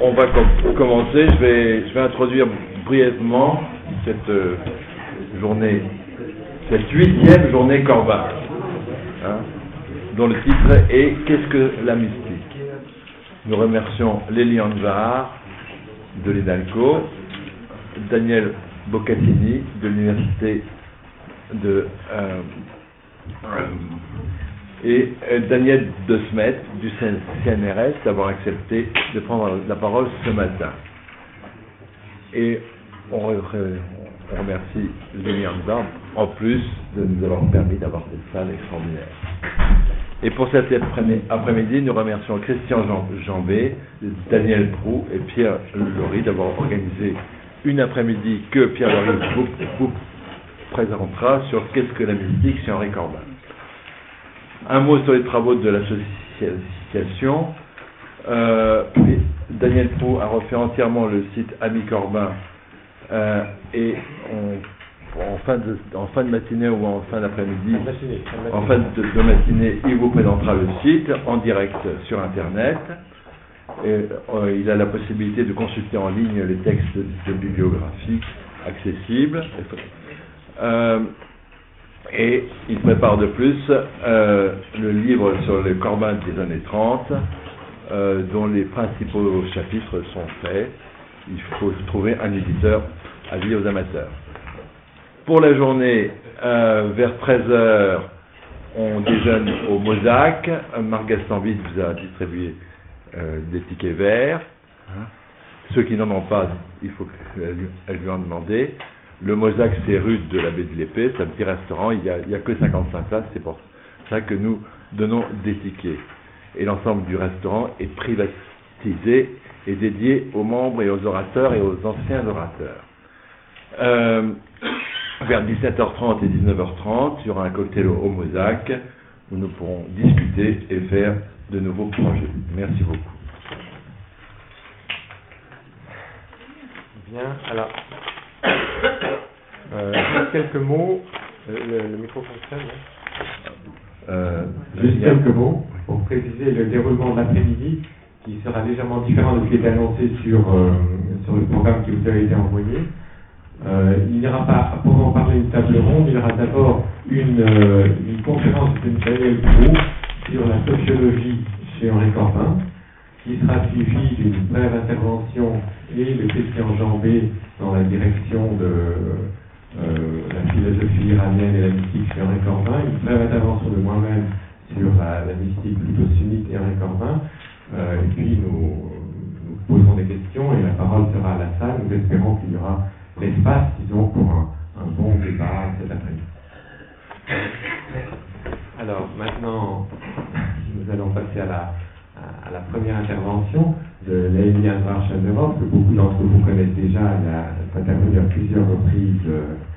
on va commencer. Je vais introduire brièvement cette journée, cette 8e journée Corbin, dont le titre est « Qu'est-ce que la mystique ?» Nous remercions Lélie Anvar de l'INALCO, Daniel Boccatini de l'Université de et Daniel De Smet du CNRS d'avoir accepté de prendre la parole ce matin. Et on remercie Lélie Anvar en plus de nous avoir permis d'avoir cette salle extraordinaire. Et pour cet après-midi, nous remercions Christian Jambé, Daniel Proux et Pierre Laurie d'avoir organisé une après-midi que Pierre Laurie vous présentera sur qu'est-ce que la mystique chez Henri Corbin. Un mot sur les travaux de l'association. Daniel Proux a refait entièrement le site Ami Corbin et en fin de matinée ou en fin d'après-midi, en fin de matinée, il vous présentera le site en direct sur Internet. Et, il a la possibilité de consulter en ligne les textes de bibliographie accessibles. Et il prépare de plus le livre sur le Corbin des années 30, dont les principaux chapitres sont faits. Il faut trouver un éditeur avis aux amateurs. Pour la journée, vers 13h, on déjeune au Mosaque. Marc Gastambide vous a distribué des tickets verts. Ceux qui n'en ont pas, il faut qu'elle lui en demander. Le Mosaque, c'est rue de la Baie de l'Épée, c'est un petit restaurant, il n'y a que 55 places, c'est pour ça que nous donnons des tickets. Et l'ensemble du restaurant est privatisé et dédié aux membres et aux orateurs et aux anciens orateurs. Vers 17h30 et 19h30, il y aura un cocktail au Mosaque où nous pourrons discuter et faire de nouveaux projets. Merci beaucoup. Bien, alors, quelques mots. Le micro fonctionne. Juste quelques mots pour préciser le déroulement de l'après-midi qui sera légèrement différent de ce qui est annoncé sur le programme qui vous a été envoyé. Il n'y aura pas, pour en parler, une table ronde, il y aura d'abord une conférence de Daniel Proux sur la sociologie chez Henri Corbin, qui sera suivie d'une brève intervention et de Christian Jambé dans la direction de la philosophie iranienne et la mystique chez Henri Corbin, une brève intervention de moi-même sur la mystique plutôt sunnite et Henri Corbin, et puis nous poserons des questions et la parole sera à la salle. Nous espérons qu'il y aura l'espace, disons, pour un bon débat cet après-midi. Alors, maintenant, nous allons passer à la première intervention de Lélie Anvar-Chamerov, que beaucoup d'entre vous connaissent déjà. Elle a intervenu à plusieurs reprises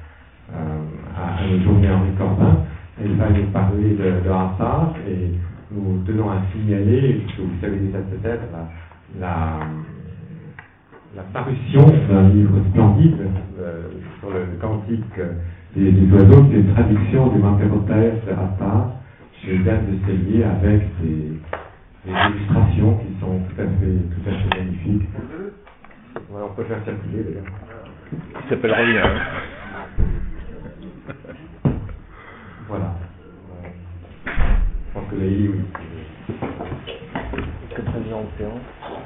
à nos journées Henri Corbin. Elle va nous parler de Hassar et nous tenons à signaler, puisque vous savez déjà peut-être, la parution d'un livre splendide sur le cantique des oiseaux, c'est une traduction du Manterotaes de Hassar chez Dan de Cellier avec des illustrations qui sont tout à fait magnifiques. Voilà, on peut faire circuler d'ailleurs. Il s'appelle rien. Voilà. Je pense que Lélie, oui. Comme président de séance.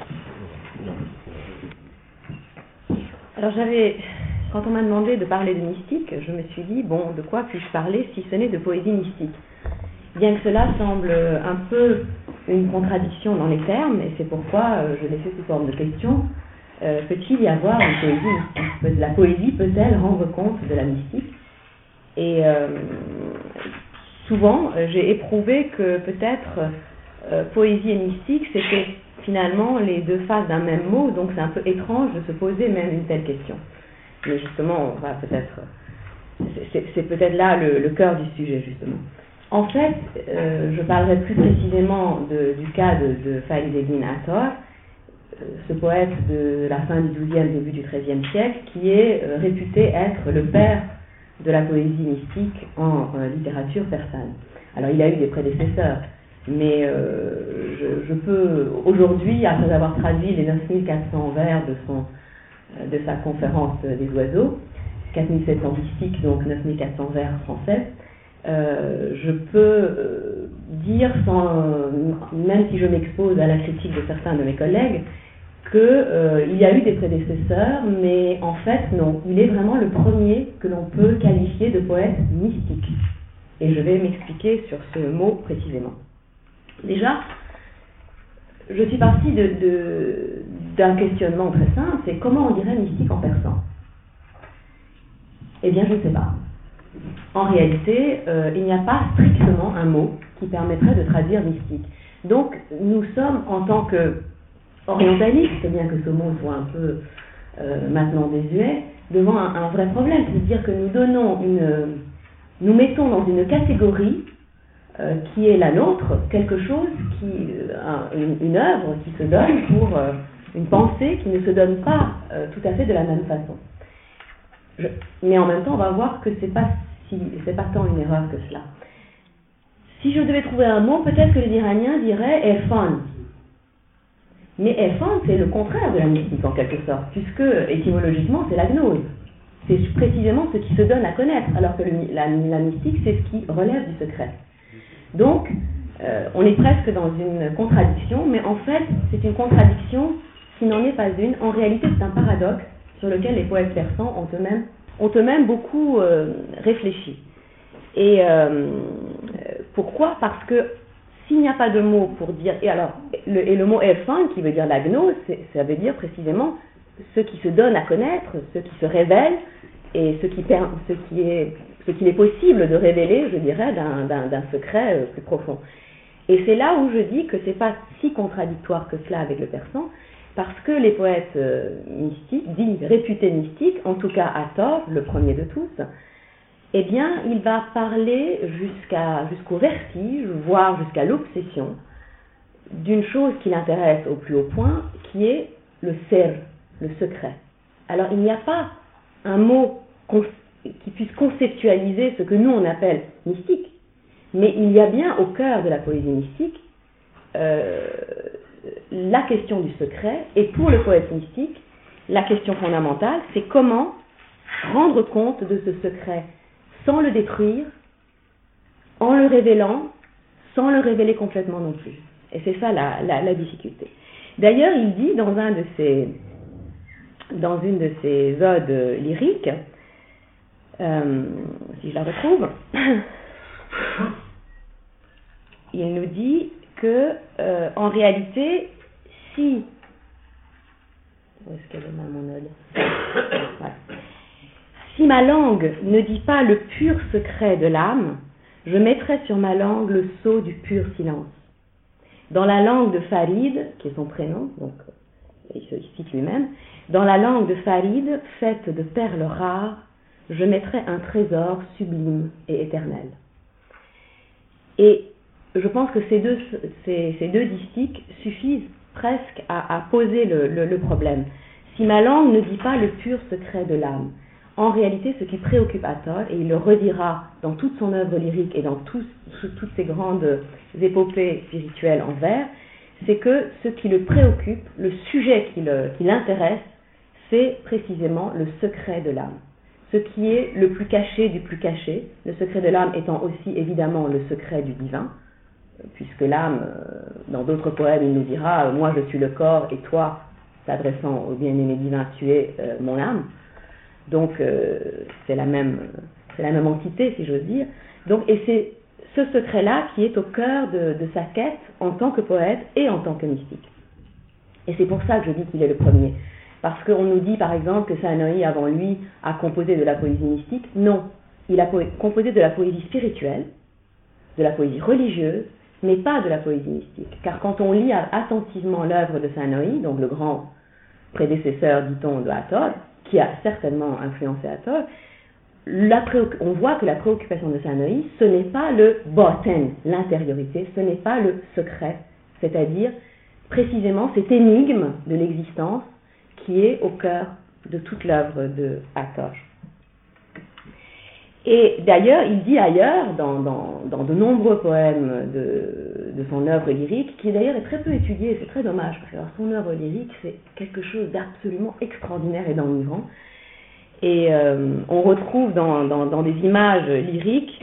Alors quand on m'a demandé de parler de mystique, je me suis dit, bon, de quoi puis-je parler si ce n'est de poésie mystique? Bien que cela semble un peu une contradiction dans les termes, et c'est pourquoi je l'ai fait sous forme de question, peut-il y avoir une poésie mystique? La poésie peut-elle rendre compte de la mystique? Et souvent, j'ai éprouvé que peut-être poésie et mystique, c'était finalement les deux faces d'un même mot, donc c'est un peu étrange de se poser même une telle question. Mais justement, on va peut-être, c'est peut-être là le cœur du sujet, justement. En fait, je parlerai plus précisément du cas de Farideddin Attar, ce poète de la fin du XIIe, début du XIIIe siècle, qui est réputé être le père de la poésie mystique en littérature persane. Alors il a eu des prédécesseurs, Mais je peux, aujourd'hui, après avoir traduit les 9400 vers de sa conférence des oiseaux, 4700 mystiques, donc 9400 vers français, je peux dire, même si je m'expose à la critique de certains de mes collègues, qu'il y a eu des prédécesseurs, mais en fait, non. Il est vraiment le premier que l'on peut qualifier de poète mystique. Et je vais m'expliquer sur ce mot précisément. Déjà, je suis partie d'un questionnement très simple, c'est comment on dirait mystique en persan? Eh bien, je ne sais pas. En réalité, il n'y a pas strictement un mot qui permettrait de traduire mystique. Donc, nous sommes, en tant qu'orientalistes, bien que ce mot soit un peu maintenant désuet, devant un vrai problème. C'est-à-dire que nous mettons dans une catégorie qui est la nôtre, quelque chose, une œuvre qui se donne pour une pensée qui ne se donne pas tout à fait de la même façon. Mais en même temps, on va voir que c'est pas tant une erreur que cela. Si je devais trouver un mot, peut-être que les Iraniens diraient Elfan. Mais Elfan, c'est le contraire de la mystique en quelque sorte, puisque étymologiquement, c'est la gnose. C'est précisément ce qui se donne à connaître, alors que la mystique, c'est ce qui relève du secret. Donc, on est presque dans une contradiction, mais en fait, c'est une contradiction qui n'en est pas une. En réalité, c'est un paradoxe sur lequel les poètes persans ont eux-mêmes beaucoup réfléchi. Et pourquoi? Parce que s'il n'y a pas de mot pour dire... Et le mot Elfan, qui veut dire la gnose, ça veut dire précisément ce qui se donne à connaître, ce qui se révèle, et ce qu'il est possible de révéler, je dirais, d'un secret plus profond. Et c'est là où je dis que ce n'est pas si contradictoire que cela avec le persan, parce que les poètes mystiques, dits réputés mystiques, en tout cas Hathor, le premier de tous, eh bien, il va parler jusqu'au vertige, voire jusqu'à l'obsession, d'une chose qui l'intéresse au plus haut point, qui est le ser, le secret. Alors, il n'y a pas un mot qui puisse conceptualiser ce que nous on appelle mystique, mais il y a bien au cœur de la poésie mystique la question du secret, et pour le poète mystique, la question fondamentale, c'est comment rendre compte de ce secret sans le détruire, en le révélant, sans le révéler complètement non plus. Et c'est ça la difficulté. D'ailleurs, il dit dans une de ses odes lyriques, si je la retrouve, il nous dit que, en réalité, si... Où est-ce qu'elle est là, mon ode? Voilà. Si ma langue ne dit pas le pur secret de l'âme, je mettrai sur ma langue le sceau du pur silence. Dans la langue de Farid, qui est son prénom, donc il se cite lui-même, dans la langue de Farid, faite de perles rares, je mettrai un trésor sublime et éternel. Et je pense que ces deux distiques suffisent presque à poser le problème. Si ma langue ne dit pas le pur secret de l'âme, en réalité, ce qui préoccupe Hathor, et il le redira dans toute son œuvre lyrique et dans toutes ses grandes épopées spirituelles en vers, c'est que ce qui le préoccupe, le sujet qui l'intéresse, c'est précisément le secret de l'âme. Ce qui est le plus caché du plus caché, le secret de l'âme étant aussi évidemment le secret du divin, puisque l'âme, dans d'autres poèmes, il nous dira « moi je suis le corps et toi, s'adressant au bien-aimé divin, tu es mon âme ». Donc c'est la même entité, si j'ose dire. Donc, et c'est ce secret-là qui est au cœur de sa quête en tant que poète et en tant que mystique. Et c'est pour ça que je dis qu'il est le premier. Parce qu'on nous dit par exemple que Sanaï avant lui a composé de la poésie mystique. Non, il a composé de la poésie spirituelle, de la poésie religieuse, mais pas de la poésie mystique. Car quand on lit attentivement l'œuvre de Sanaï, donc le grand prédécesseur, dit-on, de Hathor, qui a certainement influencé Hathor, on voit que la préoccupation de Sanaï, ce n'est pas le boten, l'intériorité, ce n'est pas le secret, c'est-à-dire précisément cette énigme de l'existence qui est au cœur de toute l'œuvre de Hathor. Et d'ailleurs, il dit ailleurs, dans de nombreux poèmes de son œuvre lyrique, qui d'ailleurs est très peu étudié, c'est très dommage, parce que son œuvre lyrique, c'est quelque chose d'absolument extraordinaire et d'enivrant. Et on retrouve dans des images lyriques,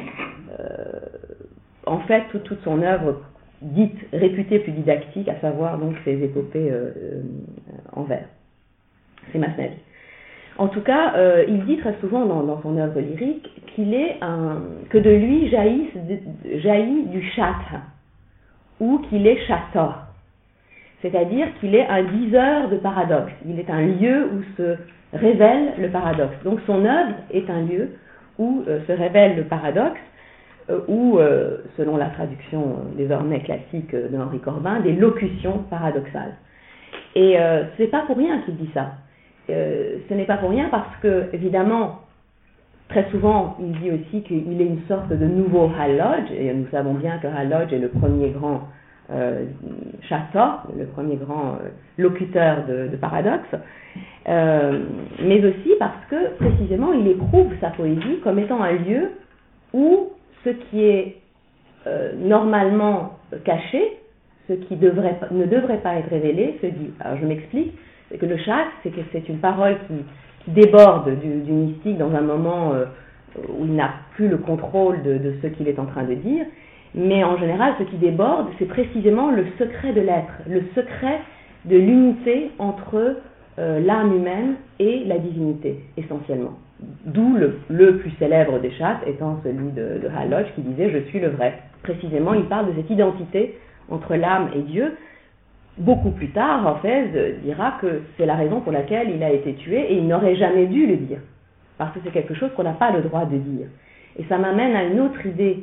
en fait, toute son œuvre dite, réputée plus didactique, à savoir donc ses épopées en vers, ses masnavi. En tout cas, il dit très souvent dans son œuvre lyrique que de lui jaillit du chat, ou qu'il est chator, c'est-à-dire qu'il est un diseur de paradoxes, il est un lieu où se révèle le paradoxe. Donc son œuvre est un lieu où se révèle le paradoxe, ou, selon la traduction désormais classique de Henri Corbin, des locutions paradoxales. Et c'est pas pour rien qu'il dit ça. Ce n'est pas pour rien parce que, évidemment, très souvent, il dit aussi qu'il est une sorte de nouveau Hallodge, et nous savons bien que Hallodge est le premier grand chasseur, le premier grand locuteur de paradoxes, mais aussi parce que, précisément, il éprouve sa poésie comme étant un lieu où ce qui est normalement caché, ce qui ne devrait pas être révélé, se dit. Alors je m'explique, c'est que le chat, c'est une parole qui déborde du mystique dans un moment où il n'a plus le contrôle de ce qu'il est en train de dire, mais en général, ce qui déborde, c'est précisément le secret de l'être, le secret de l'unité entre l'âme humaine et la divinité, essentiellement. D'où le plus célèbre des chats étant celui de Hallodge qui disait « Je suis le vrai ». Précisément, il parle de cette identité entre l'âme et Dieu. Beaucoup plus tard, Orphèse dira que c'est la raison pour laquelle il a été tué et il n'aurait jamais dû le dire, parce que c'est quelque chose qu'on n'a pas le droit de dire. Et ça m'amène à une autre idée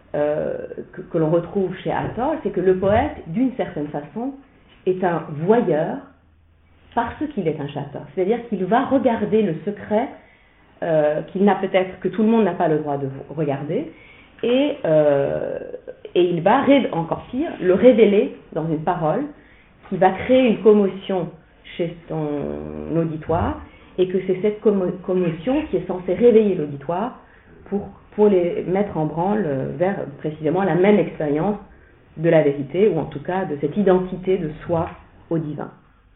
que l'on retrouve chez Hathor, c'est que le poète, d'une certaine façon, est un voyeur parce qu'il est un chateur. C'est-à-dire qu'il va regarder le secret que tout le monde n'a pas le droit de regarder, et il va, encore pire, le révéler dans une parole qui va créer une commotion chez son auditoire, et que c'est cette commotion qui est censée réveiller l'auditoire pour les mettre en branle vers précisément la même expérience de la vérité, ou en tout cas de cette identité de soi au divin.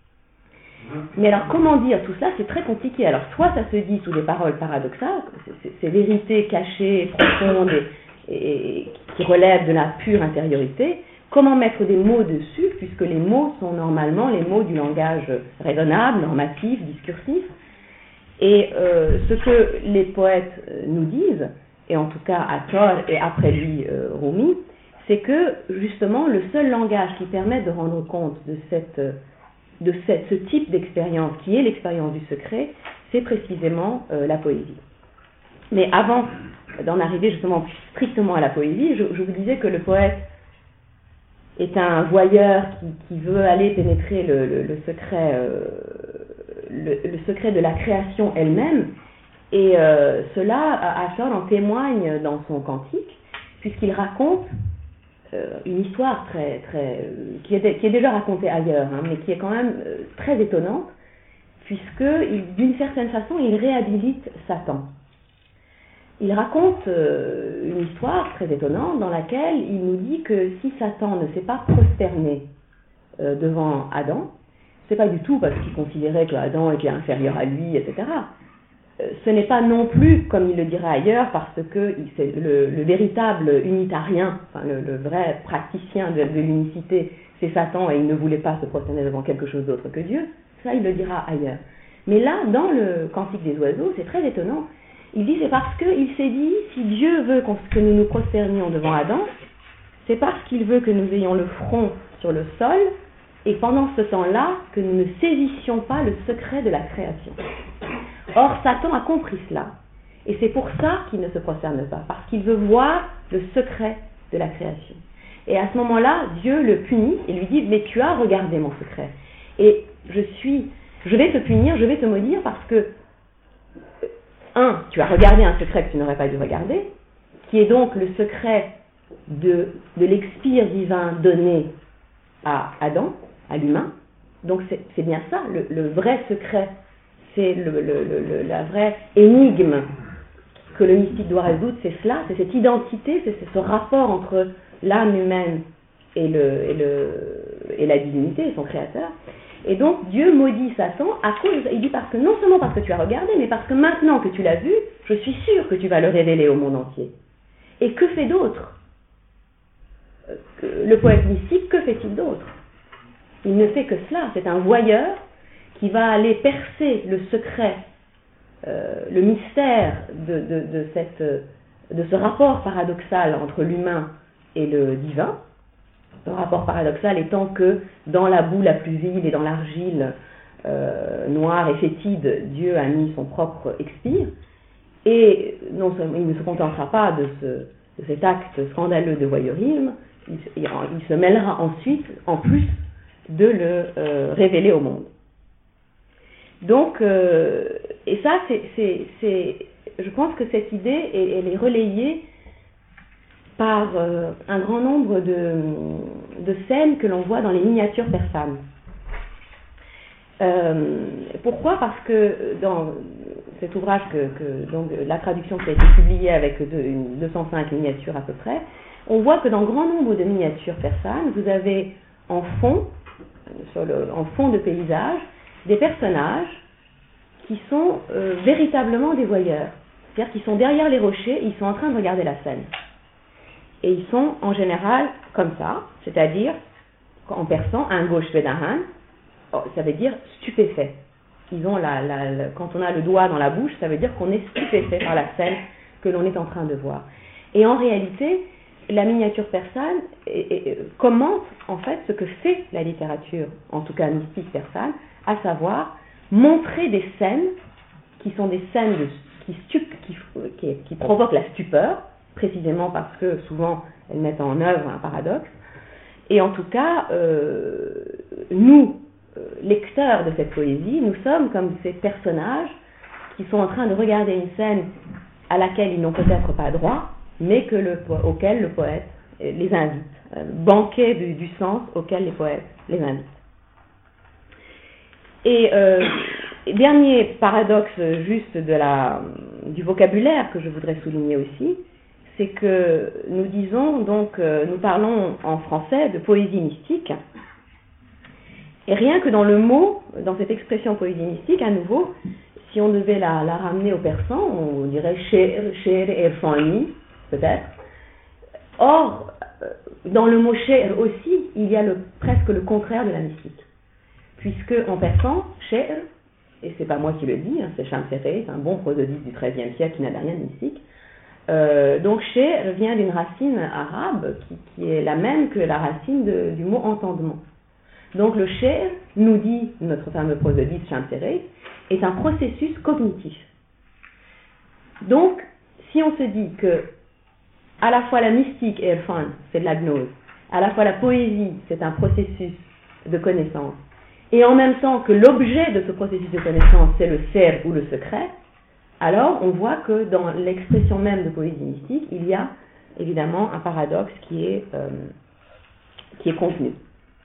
Mais alors, comment dire tout cela? C'est très compliqué. Alors, soit ça se dit sous des paroles paradoxales, ces vérités cachées, profondes et qui relèvent de la pure intériorité. Comment mettre des mots dessus, puisque les mots sont normalement les mots du langage raisonnable, normatif, discursif. Et ce que les poètes nous disent, et en tout cas Hathor et après lui Rumi, c'est que justement le seul langage qui permet de rendre compte de ce type d'expérience qui est l'expérience du secret, c'est précisément la poésie. Mais avant d'en arriver justement strictement à la poésie, je vous disais que le poète est un voyeur qui veut aller pénétrer le secret de la création elle-même, et cela, Hathor en témoigne dans son cantique, puisqu'il raconte une histoire qui est déjà racontée ailleurs, mais qui est quand même très étonnante, puisque d'une certaine façon il réhabilite Satan. Il raconte une histoire très étonnante dans laquelle il nous dit que si Satan ne s'est pas prosterné devant Adam, c'est pas du tout parce qu'il considérait que Adam était inférieur à lui, etc. Ce n'est pas non plus, comme il le dirait ailleurs, parce que c'est le véritable unitarien, enfin le vrai praticien de l'unicité, c'est Satan et il ne voulait pas se prosterner devant quelque chose d'autre que Dieu. Ça, il le dira ailleurs. Mais là, dans le Cantique des oiseaux, c'est très étonnant. Il dit c'est parce qu'il s'est dit, si Dieu veut que nous nous prosternions devant Adam, c'est parce qu'il veut que nous ayons le front sur le sol, et pendant ce temps-là, que nous ne saisissions pas le secret de la création. Or, Satan a compris cela, et c'est pour ça qu'il ne se prosterne pas, parce qu'il veut voir le secret de la création. Et à ce moment-là, Dieu le punit et lui dit, mais tu as regardé mon secret, et je vais te punir, je vais te maudire, parce que tu as regardé un secret que tu n'aurais pas dû regarder, qui est donc le secret de l'expire divin donné à Adam, à l'humain. Donc c'est bien ça, le vrai secret, c'est la vraie énigme que le mystique doit résoudre, c'est cela, c'est cette identité, c'est ce rapport entre l'âme humaine et la divinité, son créateur. Et donc Dieu maudit Satan à cause, il dit parce que non seulement parce que tu as regardé, mais parce que maintenant que tu l'as vu, je suis sûr que tu vas le révéler au monde entier. Et que fait d'autre? Le poète mystique, que fait-il d'autre? Il ne fait que cela, c'est un voyeur qui va aller percer le secret, le mystère de ce rapport paradoxal entre l'humain et le divin. Le rapport paradoxal étant que dans la boue la plus vile et dans l'argile noire et fétide, Dieu a mis son propre expire. Et non seulement il ne se contentera pas de cet acte scandaleux de voyeurisme, il se mêlera ensuite, en plus, de le révéler au monde. Donc, et ça, je pense que cette idée, elle est relayée par un grand nombre de scènes que l'on voit dans les miniatures persanes. Pourquoi? Parce que dans cet ouvrage, donc, la traduction qui a été publiée avec 205 miniatures à peu près, on voit que dans grand nombre de miniatures persanes, vous avez en fond de paysage, des personnages qui sont véritablement des voyeurs. C'est-à-dire qu'ils sont derrière les rochers, ils sont en train de regarder la scène. Et ils sont en général comme ça, c'est-à-dire, en persan, un gauche vedahan, ça veut dire stupéfait. Ils ont quand on a le doigt dans la bouche, ça veut dire qu'on est stupéfait par la scène que l'on est en train de voir. Et en réalité, la miniature persane commente en fait ce que fait la littérature, en tout cas mystique persane, à savoir montrer des scènes qui sont des scènes qui provoquent la stupeur, précisément parce que souvent elles mettent en œuvre un paradoxe. Et en tout cas, nous, lecteurs de cette poésie, nous sommes comme ces personnages qui sont en train de regarder une scène à laquelle ils n'ont peut-être pas droit, mais auquel le poète les invite. Banquet du sens auquel les poètes les invitent. Et dernier paradoxe juste du vocabulaire que je voudrais souligner aussi, c'est que nous disons donc, nous parlons en français de poésie mystique, et rien que dans le mot, dans cette expression poésie mystique, à nouveau, si on devait la ramener au persan, on dirait she'r erfani, peut-être. Or, dans le mot she'r aussi, il y a presque le contraire de la mystique. Puisque en persan, she'r, et c'est pas moi qui le dis, c'est Shamséré, c'est un bon prosodiste du XIIIe siècle qui n'a rien de mystique. Donc she'r vient d'une racine arabe qui est la même que la racine du mot entendement. Donc le she'r, nous dit notre fameux prosodiste Shamséré, est un processus cognitif. Donc, si on se dit que à la fois la mystique et Erfan, c'est de la gnose, à la fois la poésie, c'est un processus de connaissance, et en même temps que l'objet de ce processus de connaissance, c'est le ser ou le secret, alors on voit que dans l'expression même de poésie mystique, il y a évidemment un paradoxe qui est contenu.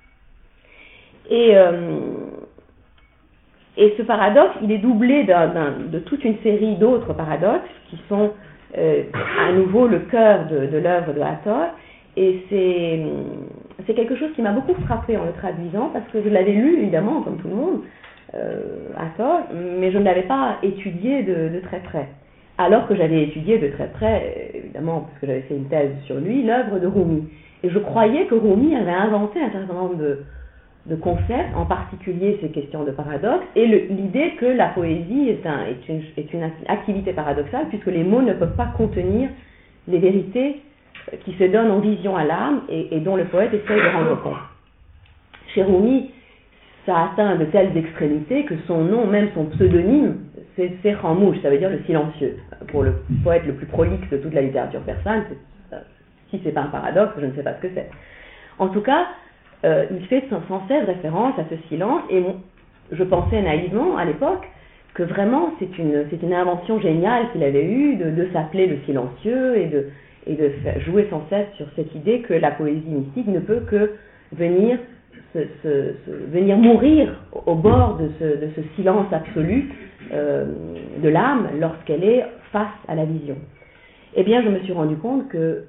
Et ce paradoxe, il est doublé de toute une série d'autres paradoxes qui sont à nouveau le cœur de l'œuvre de Hathor. Et c'est quelque chose qui m'a beaucoup frappé en le traduisant, parce que je l'avais lu, évidemment, comme tout le monde, Hathor, mais je ne l'avais pas étudié de très près. Alors que j'avais étudié de très près, évidemment, parce que j'avais fait une thèse sur lui, l'œuvre de Rumi. Et je croyais que Rumi avait inventé un certain nombre de concepts, en particulier ces questions de paradoxe, et l'idée que la poésie est une activité paradoxale, puisque les mots ne peuvent pas contenir les vérités qui se donnent en vision à l'âme et dont le poète essaie de rendre compte. Chez Rumi, ça atteint de telles extrémités que son nom, même son pseudonyme, c'est Khamouch, ça veut dire le silencieux. Pour le poète le plus prolixe de toute la littérature persane, si c'est pas un paradoxe, je ne sais pas ce que c'est. En tout cas, il fait sans cesse référence à ce silence, et je pensais naïvement à l'époque que vraiment c'est une invention géniale qu'il avait eue de s'appeler le silencieux et de jouer sans cesse sur cette idée que la poésie mystique ne peut que venir mourir au bord de ce silence absolu de l'âme lorsqu'elle est face à la vision. Eh bien, je me suis rendu compte que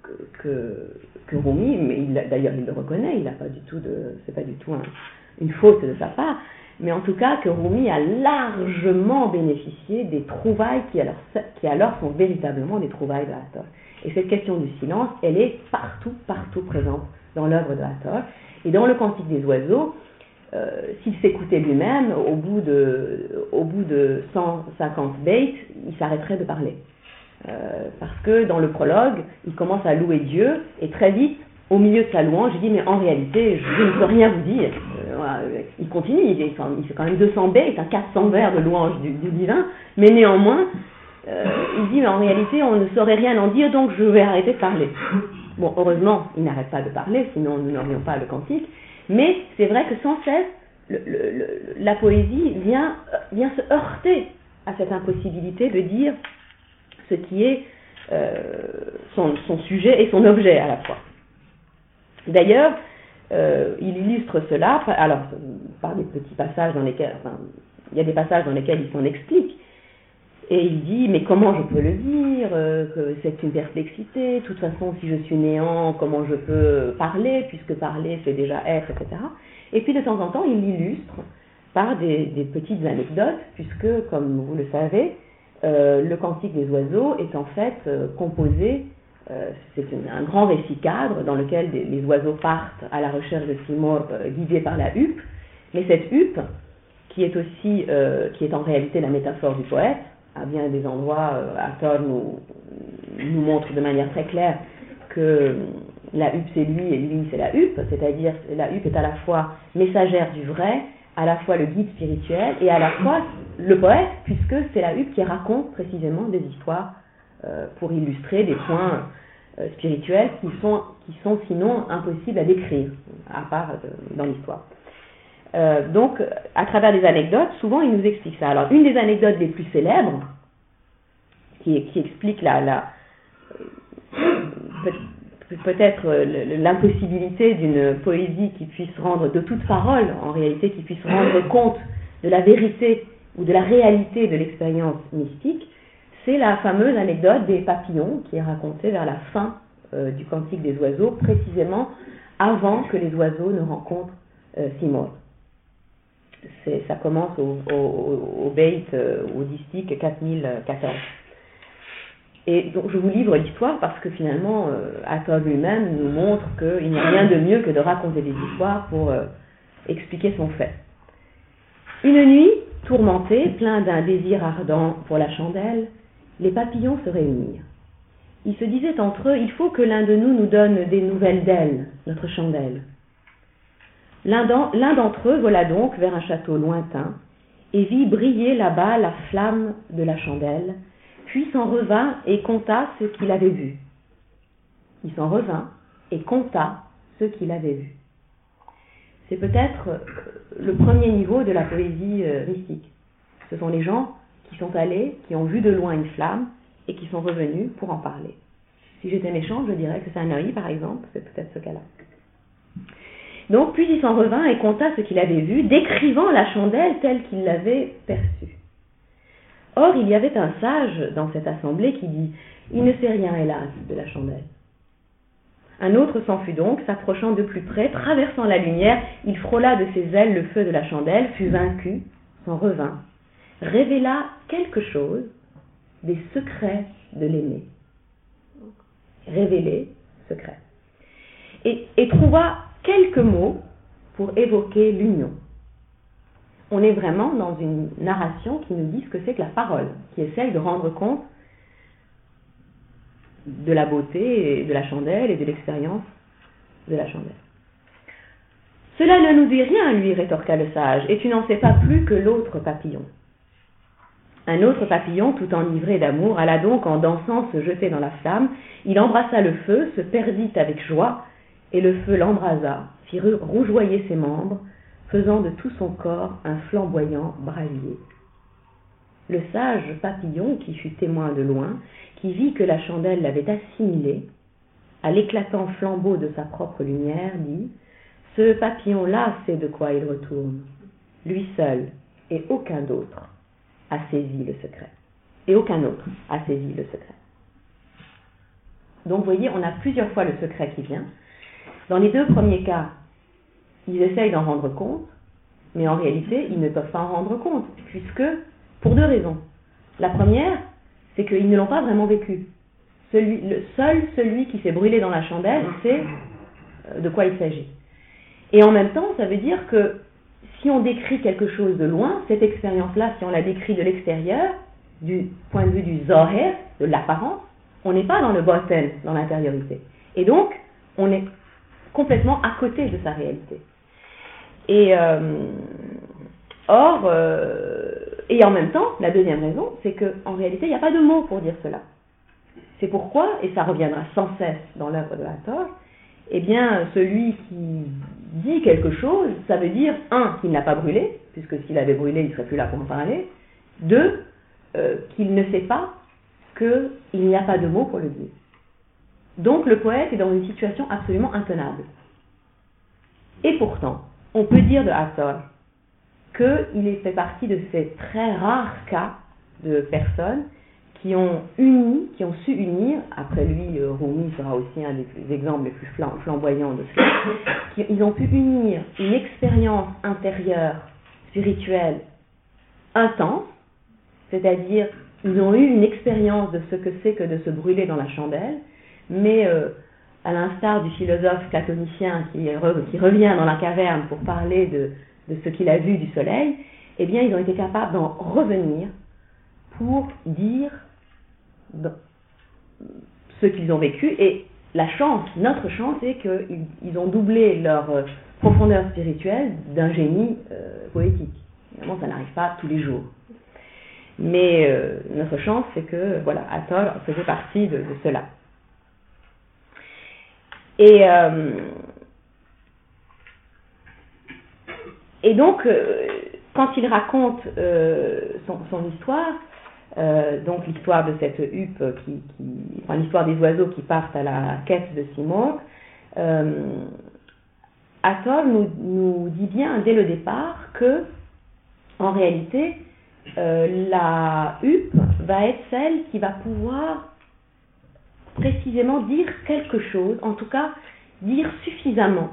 Rumi, mais d'ailleurs il le reconnaît, c'est pas du tout une faute de sa part, mais en tout cas que Rumi a largement bénéficié des trouvailles qui alors sont véritablement des trouvailles de Hathor. Et cette question du silence, elle est partout présente dans l'œuvre de Hathor. Et dans le Cantique des oiseaux, s'il s'écoutait lui-même, au bout de 150 baits, il s'arrêterait de parler. Parce que dans le prologue, il commence à louer Dieu, et très vite, au milieu de sa louange, il dit, mais en réalité, je ne peux rien vous dire. Voilà, il continue, il fait quand même 200 baits, 400 vers de louange du divin, mais néanmoins, il dit, mais en réalité, on ne saurait rien en dire, donc je vais arrêter de parler. Bon, heureusement, il n'arrête pas de parler, sinon nous n'aurions pas le cantique, mais c'est vrai que sans cesse, la poésie vient se heurter à cette impossibilité de dire ce qui est son sujet et son objet à la fois. D'ailleurs, il illustre cela par des petits passages dans lesquels, il y a des passages dans lesquels il s'en explique, et il dit, mais comment je peux le dire, que c'est une perplexité, de toute façon, si je suis néant, comment je peux parler, puisque parler, c'est déjà être, etc. Et puis, de temps en temps, il l'illustre par des petites anecdotes, puisque, comme vous le savez, le Cantique des oiseaux est en fait composé, c'est un grand récit cadre dans lequel les oiseaux partent à la recherche de Simorgh guidés par la huppe, mais cette huppe, qui est en réalité la métaphore du poète, à bien des endroits, Hathor nous montre de manière très claire que la huppe c'est lui et lui c'est la huppe, c'est-à-dire la huppe est à la fois messagère du vrai, à la fois le guide spirituel et à la fois le poète, puisque c'est la huppe qui raconte précisément des histoires pour illustrer des points spirituels qui sont sinon impossibles à décrire, à part dans l'histoire. Donc, à travers des anecdotes, souvent il nous explique ça. Alors, une des anecdotes les plus célèbres, qui explique peut-être l'impossibilité d'une poésie qui puisse rendre, de toute parole, en réalité, qui puisse rendre compte de la vérité ou de la réalité de l'expérience mystique, c'est la fameuse anecdote des papillons qui est racontée vers la fin du Cantique des oiseaux, précisément avant que les oiseaux ne rencontrent Simorgh. Ça commence au Beit, au distique 4014. Et donc je vous livre l'histoire parce que finalement, Hathor lui-même nous montre qu'il n'y a rien de mieux que de raconter des histoires pour expliquer son fait. Une nuit, tourmentés, pleins d'un désir ardent pour la chandelle, les papillons se réunirent. Ils se disaient entre eux, il faut que l'un de nous donne des nouvelles d'elle, notre chandelle. L'un d'entre eux vola donc vers un château lointain et vit briller là-bas la flamme de la chandelle, puis s'en revint et conta ce qu'il avait vu. Il s'en revint et conta ce qu'il avait vu. C'est peut-être le premier niveau de la poésie mystique. Ce sont les gens qui sont allés, qui ont vu de loin une flamme et qui sont revenus pour en parler. Si j'étais méchante, je dirais que Sanoi, par exemple, c'est peut-être ce cas-là. Donc, puis il s'en revint et conta ce qu'il avait vu, décrivant la chandelle telle qu'il l'avait perçue. Or, il y avait un sage dans cette assemblée qui dit « Il ne sait rien, hélas, de la chandelle. » Un autre s'en fut donc, s'approchant de plus près, traversant la lumière, il frôla de ses ailes le feu de la chandelle, fut vaincu, s'en revint, révéla quelque chose des secrets de l'aimé. Révéler, secret. Et trouva quelques mots pour évoquer l'union. On est vraiment dans une narration qui nous dit ce que c'est que la parole, qui essaye de rendre compte de la beauté de la chandelle et de l'expérience de la chandelle. « Cela ne nous dit rien, lui, rétorqua le sage, et tu n'en sais pas plus que l'autre papillon. » Un autre papillon, tout enivré d'amour, alla donc en dansant se jeter dans la flamme, il embrassa le feu, se perdit avec joie, et le feu l'embrasa, fit rougeoyer ses membres, faisant de tout son corps un flamboyant brasier. Le sage papillon, qui fut témoin de loin, qui vit que la chandelle l'avait assimilé, à l'éclatant flambeau de sa propre lumière, dit « Ce papillon-là sait de quoi il retourne. Lui seul, et aucun d'autre, a saisi le secret. » et aucun autre a saisi le secret. Donc vous voyez, on a plusieurs fois le secret qui vient. Dans les deux premiers cas, ils essayent d'en rendre compte, mais en réalité, ils ne peuvent pas en rendre compte, puisque, pour deux raisons. La première, c'est qu'ils ne l'ont pas vraiment vécu. Celui qui s'est brûlé dans la chandelle sait de quoi il s'agit. Et en même temps, ça veut dire que si on décrit quelque chose de loin, cette expérience-là, si on la décrit de l'extérieur, du point de vue du zahir, de l'apparence, on n'est pas dans le batin, dans l'intériorité. Et donc, on est complètement à côté de sa réalité. Et en même temps, la deuxième raison, c'est qu'en réalité, il n'y a pas de mots pour dire cela. C'est pourquoi, et ça reviendra sans cesse dans l'œuvre de Hathor, eh bien, celui qui dit quelque chose, ça veut dire, un, qu'il ne l'a pas brûlé, puisque s'il avait brûlé, il ne serait plus là pour en parler. Deux, qu'il ne sait pas qu'il n'y a pas de mots pour le dire. Donc, le poète est dans une situation absolument intenable. Et pourtant, on peut dire de Hathor qu'il fait partie de ces très rares cas de personnes qui ont su unir, après lui, Rumi sera aussi un des exemples les plus flamboyants de cela, ils ont pu unir une expérience intérieure, spirituelle, intense, c'est-à-dire ils ont eu une expérience de ce que c'est que de se brûler dans la chandelle, mais à l'instar du philosophe platonicien qui revient dans la caverne pour parler de ce qu'il a vu du soleil, eh bien ils ont été capables d'en revenir pour dire ce qu'ils ont vécu. Et notre chance est qu'ils ont doublé leur profondeur spirituelle d'un génie poétique. Évidemment, ça n'arrive pas tous les jours. Mais notre chance, c'est que, voilà, Hathor faisait partie de cela. Et donc, quand il raconte son histoire, donc l'histoire de cette huppe, l'histoire des oiseaux qui partent à la quête de Simorgh, Hathor nous dit bien dès le départ que, en réalité, la huppe va être celle qui va pouvoir précisément dire quelque chose, en tout cas dire suffisamment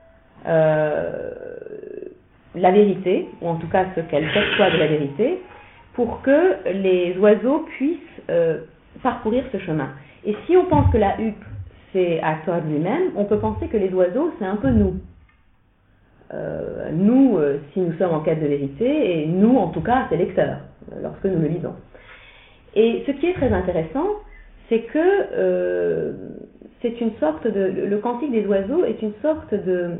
la vérité, ou en tout cas ce qu'elle perçoit de la vérité, pour que les oiseaux puissent parcourir ce chemin. Et si on pense que la huppe c'est Hathor lui-même, on peut penser que les oiseaux c'est un peu nous. Si nous sommes en quête de vérité, et nous en tout cas c'est lecteurs, lorsque nous le lisons. Et ce qui est très intéressant, c'est que c'est une sorte le Cantique des oiseaux est une sorte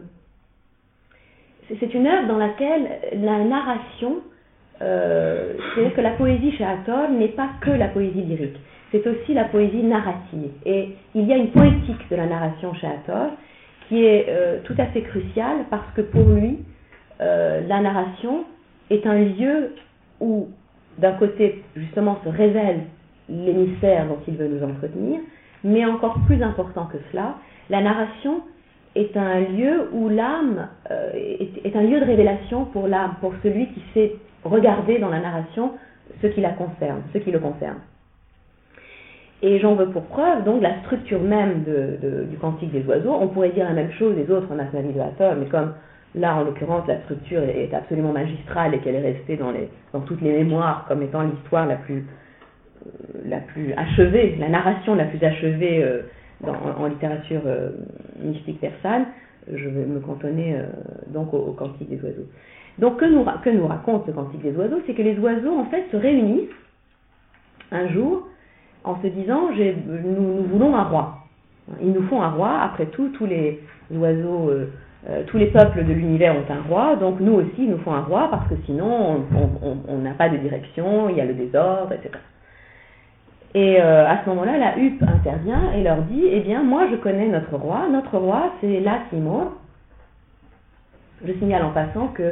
c'est une œuvre dans laquelle la narration, c'est-à-dire que la poésie chez Hathor n'est pas que la poésie lyrique, c'est aussi la poésie narrative. Et il y a une poétique de la narration chez Hathor qui est tout à fait cruciale parce que pour lui, la narration est un lieu où, d'un côté, justement, se révèle les mystères dont il veut nous entretenir, mais encore plus important que cela, la narration est un lieu où l'âme est un lieu de révélation pour l'âme, pour celui qui sait regarder dans la narration ce qui le concerne. Et j'en veux pour preuve donc la structure même du Cantique des oiseaux. On pourrait dire la même chose des autres nationalités de Hathor, mais comme là en l'occurrence la structure est absolument magistrale et qu'elle est restée dans toutes les mémoires comme étant l'histoire la plus achevée, la narration la plus achevée en littérature mystique persane, je vais me cantonner donc au Cantique des oiseaux. Donc que nous raconte ce Cantique des oiseaux, c'est que les oiseaux en fait se réunissent un jour en se disant nous voulons un roi. Ils nous font un roi, après tout, tous les oiseaux, tous les peuples de l'univers ont un roi, donc nous aussi ils nous font un roi parce que sinon on n'a pas de direction, il y a le désordre, etc. Et à ce moment-là, la huppe intervient et leur dit, eh bien moi je connais notre roi c'est La Simorgh. Je signale en passant que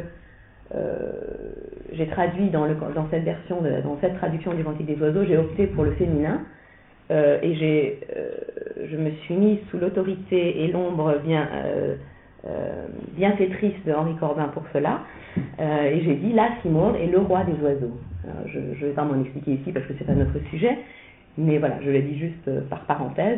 j'ai traduit dans cette traduction du Cantique des oiseaux, j'ai opté pour le féminin et je me suis mise sous l'autorité et l'ombre bienfaitrice de Henri Corbin pour cela, et j'ai dit La Simorgh est le roi des oiseaux. Alors, je ne vais pas m'en expliquer ici parce que ce n'est pas notre sujet, mais voilà, je le dis juste par parenthèse,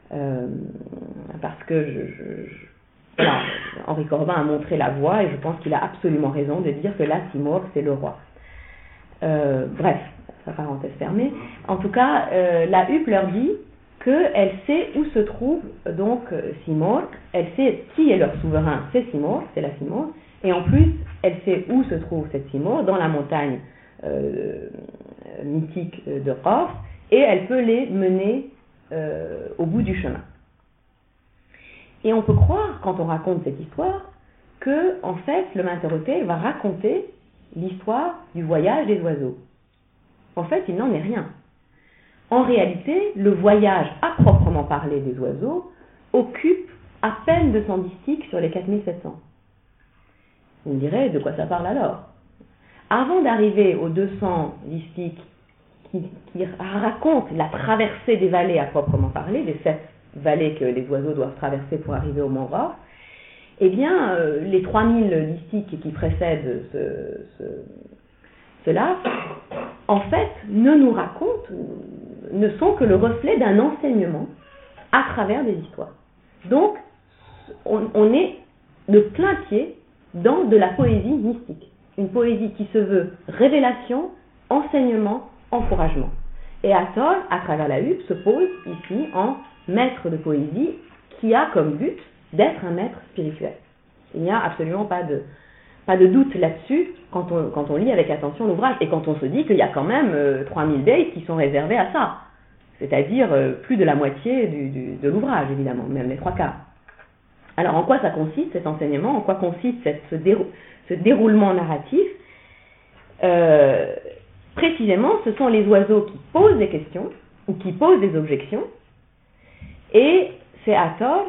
parce que voilà, Henri Corbin a montré la voie et je pense qu'il a absolument raison de dire que là, Simurgh, c'est le roi. Bref, sa parenthèse fermée. En tout cas, la Huppe leur dit qu'elle sait où se trouve donc Simurgh, elle sait qui est leur souverain, c'est Simurgh, c'est la Simurgh, et en plus, elle sait où se trouve cette Simurgh, dans la montagne mythique de Qof, et elle peut les mener au bout du chemin. Et on peut croire, quand on raconte cette histoire, que, en fait, le Mentuhotep va raconter l'histoire du voyage des oiseaux. En fait, il n'en est rien. En réalité, le voyage à proprement parler des oiseaux occupe à peine 200 distiques sur les 4700. Vous me direz, de quoi ça parle alors? Avant d'arriver aux 200 distiques qui racontent la traversée des vallées à proprement parler, des 7 vallées que les oiseaux doivent traverser pour arriver au Mont Roth, eh bien, les 3000 distiques qui précèdent cela, en fait, ne sont que le reflet d'un enseignement à travers des histoires. Donc, on est de plein pied dans de la poésie mystique. Une poésie qui se veut révélation, enseignement, encouragement. Et Hathor, à travers la Huppe, se pose ici en maître de poésie qui a comme but d'être un maître spirituel. Il n'y a absolument pas de doute là-dessus quand on lit avec attention l'ouvrage et quand on se dit qu'il y a quand même 3000 days qui sont réservés à ça. C'est-à-dire plus de la moitié de l'ouvrage, évidemment, même les 3/4. Alors, en quoi ça consiste, cet enseignement? En quoi consiste ce déroulement narratif? Précisément, ce sont les oiseaux qui posent des questions ou qui posent des objections, et c'est Hathor,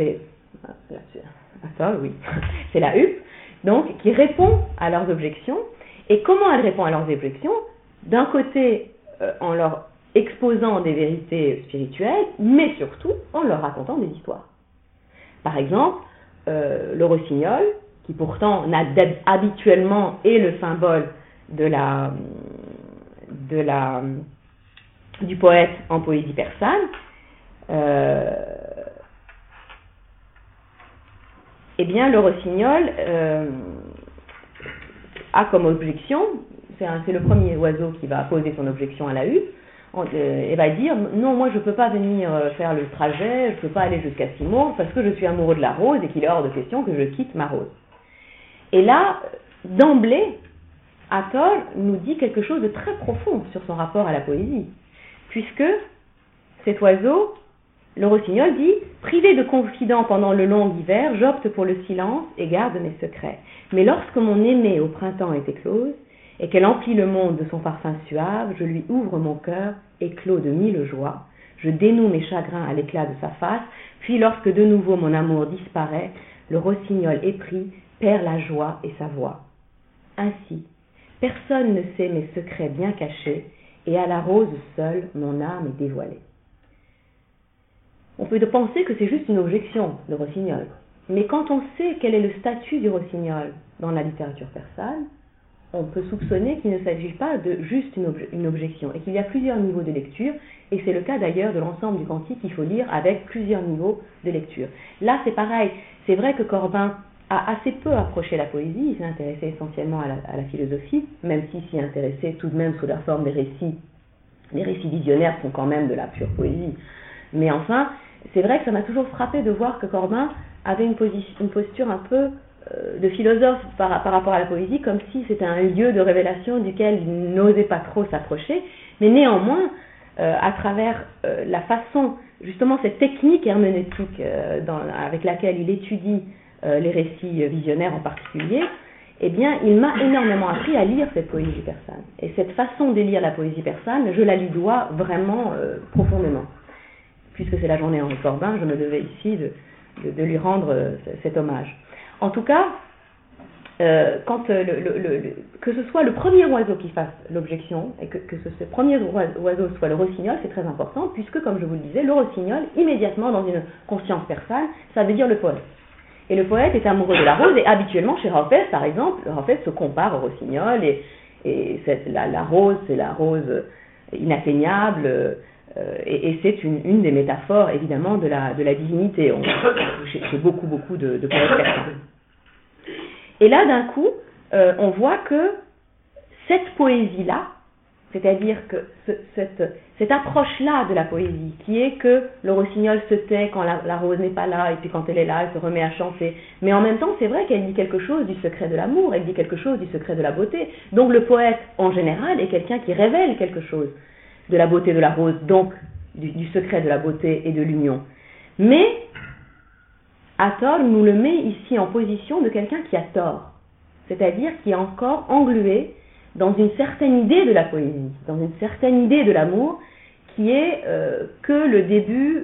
oui, c'est la Huppe, donc, qui répond à leurs objections. Et comment elle répond à leurs objections? D'un côté, en leur exposant des vérités spirituelles, mais surtout en leur racontant des histoires. Par exemple, le rossignol, qui pourtant habituellement est le symbole du poète en poésie persane, eh bien, le rossignol a comme objection, c'est le premier oiseau qui va poser son objection à la Huppe, et va dire non, moi je ne peux pas venir faire le trajet, je ne peux pas aller jusqu'à Simurgh parce que je suis amoureux de la rose et qu'il est hors de question que je quitte ma rose. Et là, d'emblée, Hathor nous dit quelque chose de très profond sur son rapport à la poésie, puisque cet oiseau, le rossignol, dit « Privé de confident pendant le long hiver, j'opte pour le silence et garde mes secrets. Mais lorsque mon aimée au printemps est éclose, et qu'elle emplit le monde de son parfum suave, je lui ouvre mon cœur, éclos de 1000 joies. Je dénoue mes chagrins à l'éclat de sa face, puis lorsque de nouveau mon amour disparaît, le rossignol épris perd la joie et sa voix. Ainsi, personne ne sait mes secrets bien cachés, et à la rose seule mon âme est dévoilée. » On peut penser que c'est juste une objection, le rossignol. Mais quand on sait quel est le statut du rossignol dans la littérature persane, on peut soupçonner qu'il ne s'agit pas de juste une objection, et qu'il y a plusieurs niveaux de lecture, et c'est le cas d'ailleurs de l'ensemble du cantique qu'il faut lire avec plusieurs niveaux de lecture. Là, c'est pareil. C'est vrai que Corbin a assez peu approché la poésie, il s'est intéressé essentiellement à la philosophie, même s'il s'y intéressait tout de même sous la forme des récits. Les récits visionnaires sont quand même de la pure poésie. Mais enfin, c'est vrai que ça m'a toujours frappé de voir que Corbin avait une posture un peu de philosophe par rapport à la poésie, comme si c'était un lieu de révélation duquel il n'osait pas trop s'approcher, mais néanmoins, à travers la façon, justement cette technique herméneutique avec laquelle il étudie les récits visionnaires en particulier, eh bien, il m'a énormément appris à lire cette poésie persane. Et cette façon de lire la poésie persane, je la lui dois vraiment profondément. Puisque c'est la journée Henri Corbin, je me devais ici de lui rendre cet hommage. En tout cas, quand que ce soit le premier oiseau qui fasse l'objection, et que ce premier oiseau soit le rossignol, c'est très important, puisque, comme je vous le disais, le rossignol, immédiatement dans une conscience persane, ça veut dire le poète. Et le poète est amoureux de la rose, et habituellement, chez Hafez, par exemple, Hafez se compare au rossignol, Et la rose, c'est la rose inatteignable, et c'est une des métaphores, évidemment, de la divinité, chez beaucoup de poètes persans. Et là, d'un coup, on voit que cette poésie-là, c'est-à-dire que cette approche-là de la poésie, qui est que le rossignol se tait quand la rose n'est pas là, et puis quand elle est là, elle se remet à chanter. Mais en même temps, c'est vrai qu'elle dit quelque chose du secret de l'amour, elle dit quelque chose du secret de la beauté. Donc le poète, en général, est quelqu'un qui révèle quelque chose de la beauté de la rose, donc du secret de la beauté et de l'union. Mais Hathor nous le met ici en position de quelqu'un qui a tort, c'est-à-dire qui est encore englué dans une certaine idée de la poésie, dans une certaine idée de l'amour, qui est que le début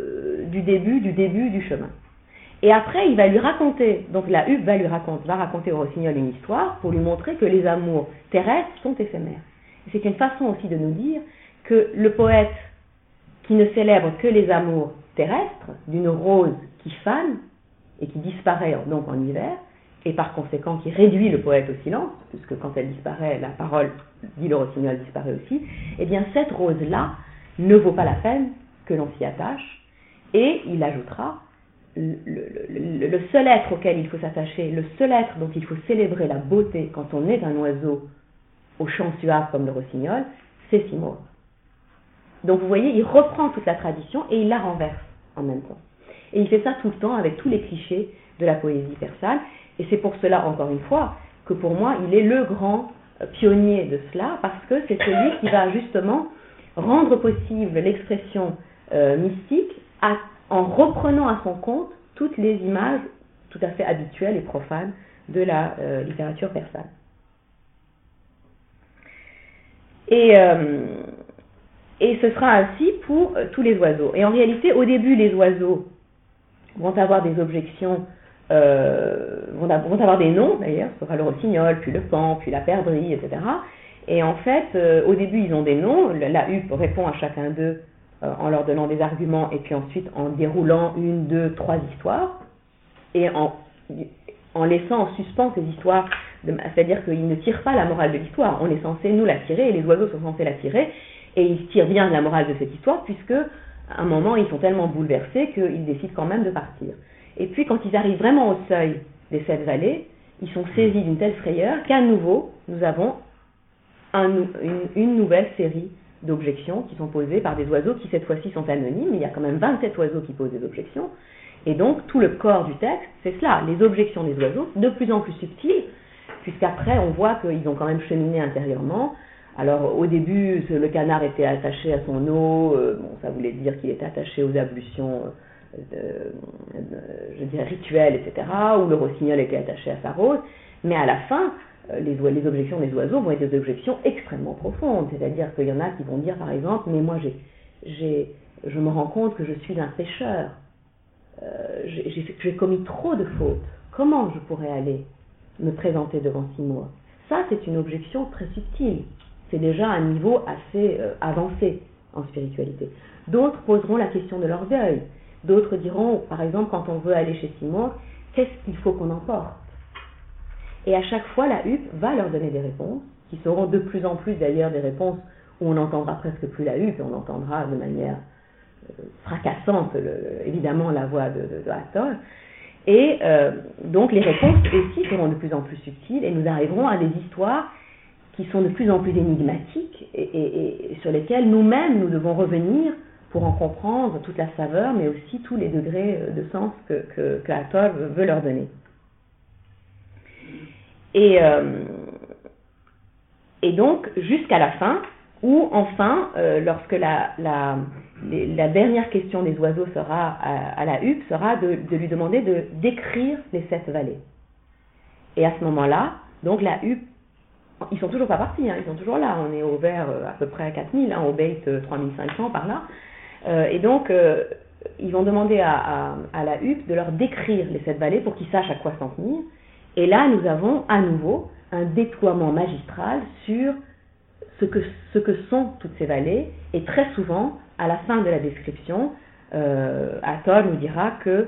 du chemin. Et après, il va lui raconter, donc la huppe va raconter au rossignol une histoire pour lui montrer que les amours terrestres sont éphémères. Et c'est une façon aussi de nous dire que le poète qui ne célèbre que les amours terrestres, d'une rose qui fane et qui disparaît donc en hiver, et par conséquent qui réduit le poète au silence, puisque quand elle disparaît, la parole, dit le rossignol, disparaît aussi, eh bien cette rose-là ne vaut pas la peine que l'on s'y attache, et il ajoutera, le seul être auquel il faut s'attacher, le seul être dont il faut célébrer la beauté quand on est un oiseau au chant suave comme le rossignol, c'est Simurgh. Donc vous voyez, il reprend toute la tradition et il la renverse en même temps. Et il fait ça tout le temps avec tous les clichés de la poésie persane. Et c'est pour cela, encore une fois, que pour moi, il est le grand pionnier de cela, parce que c'est celui qui va justement rendre possible l'expression mystique en reprenant à son compte toutes les images tout à fait habituelles et profanes de la littérature persane. Et ce sera ainsi pour tous les oiseaux. Et en réalité, au début, les oiseaux vont avoir des objections, vont avoir des noms d'ailleurs, ce sera le rossignol, puis le paon, puis la perdrix, etc. Et en fait, au début, ils ont des noms, la huppe répond à chacun d'eux en leur donnant des arguments, et puis ensuite en déroulant 1, 2, 3 histoires, et en laissant en suspens ces histoires, c'est-à-dire qu'ils ne tirent pas la morale de l'histoire, on est censé nous la tirer, et les oiseaux sont censés la tirer, et ils tirent bien la morale de cette histoire, puisque à un moment, ils sont tellement bouleversés qu'ils décident quand même de partir. Et puis, quand ils arrivent vraiment au seuil des 7 vallées, ils sont saisis d'une telle frayeur qu'à nouveau, nous avons une nouvelle série d'objections qui sont posées par des oiseaux qui, cette fois-ci, sont anonymes. Il y a quand même 27 oiseaux qui posent des objections. Et donc, tout le corps du texte, c'est cela, les objections des oiseaux, de plus en plus subtiles, puisqu'après, on voit qu'ils ont quand même cheminé intérieurement. Alors, au début, le canard était attaché à son eau, ça voulait dire qu'il était attaché aux ablutions, je dirais, rituelles, etc., ou le rossignol était attaché à sa rose, mais à la fin, les objections des oiseaux vont être des objections extrêmement profondes, c'est-à-dire qu'il y en a qui vont dire, par exemple, mais moi, je me rends compte que je suis un pécheur, j'ai commis trop de fautes, comment je pourrais aller me présenter devant Simurgh? Ça, c'est une objection très subtile. C'est déjà un niveau assez avancé en spiritualité. D'autres poseront la question de l'orgueil. D'autres diront, par exemple, quand on veut aller chez Simurgh, qu'est-ce qu'il faut qu'on emporte? Et à chaque fois, la huppe va leur donner des réponses, qui seront de plus en plus d'ailleurs des réponses où on n'entendra presque plus la huppe, et on entendra de manière fracassante, évidemment, la voix de Hathor. Et donc les réponses aussi seront de plus en plus subtiles, et nous arriverons à des histoires qui sont de plus en plus énigmatiques et sur lesquelles nous-mêmes nous devons revenir pour en comprendre toute la saveur, mais aussi tous les degrés de sens que Hathor veut leur donner. Et donc jusqu'à la fin, où enfin, lorsque la dernière question des oiseaux sera à la huppe, sera de lui demander de décrire les 7 vallées. Et à ce moment-là, donc la huppe, ils sont toujours pas partis, ils sont toujours là, on est au vers à peu près 4000, au bait 3500 par là, et donc ils vont demander à la huppe de leur décrire les 7 vallées pour qu'ils sachent à quoi s'en tenir, et là nous avons à nouveau un déploiement magistral sur ce que sont toutes ces vallées, et très souvent, à la fin de la description, Hathor nous dira que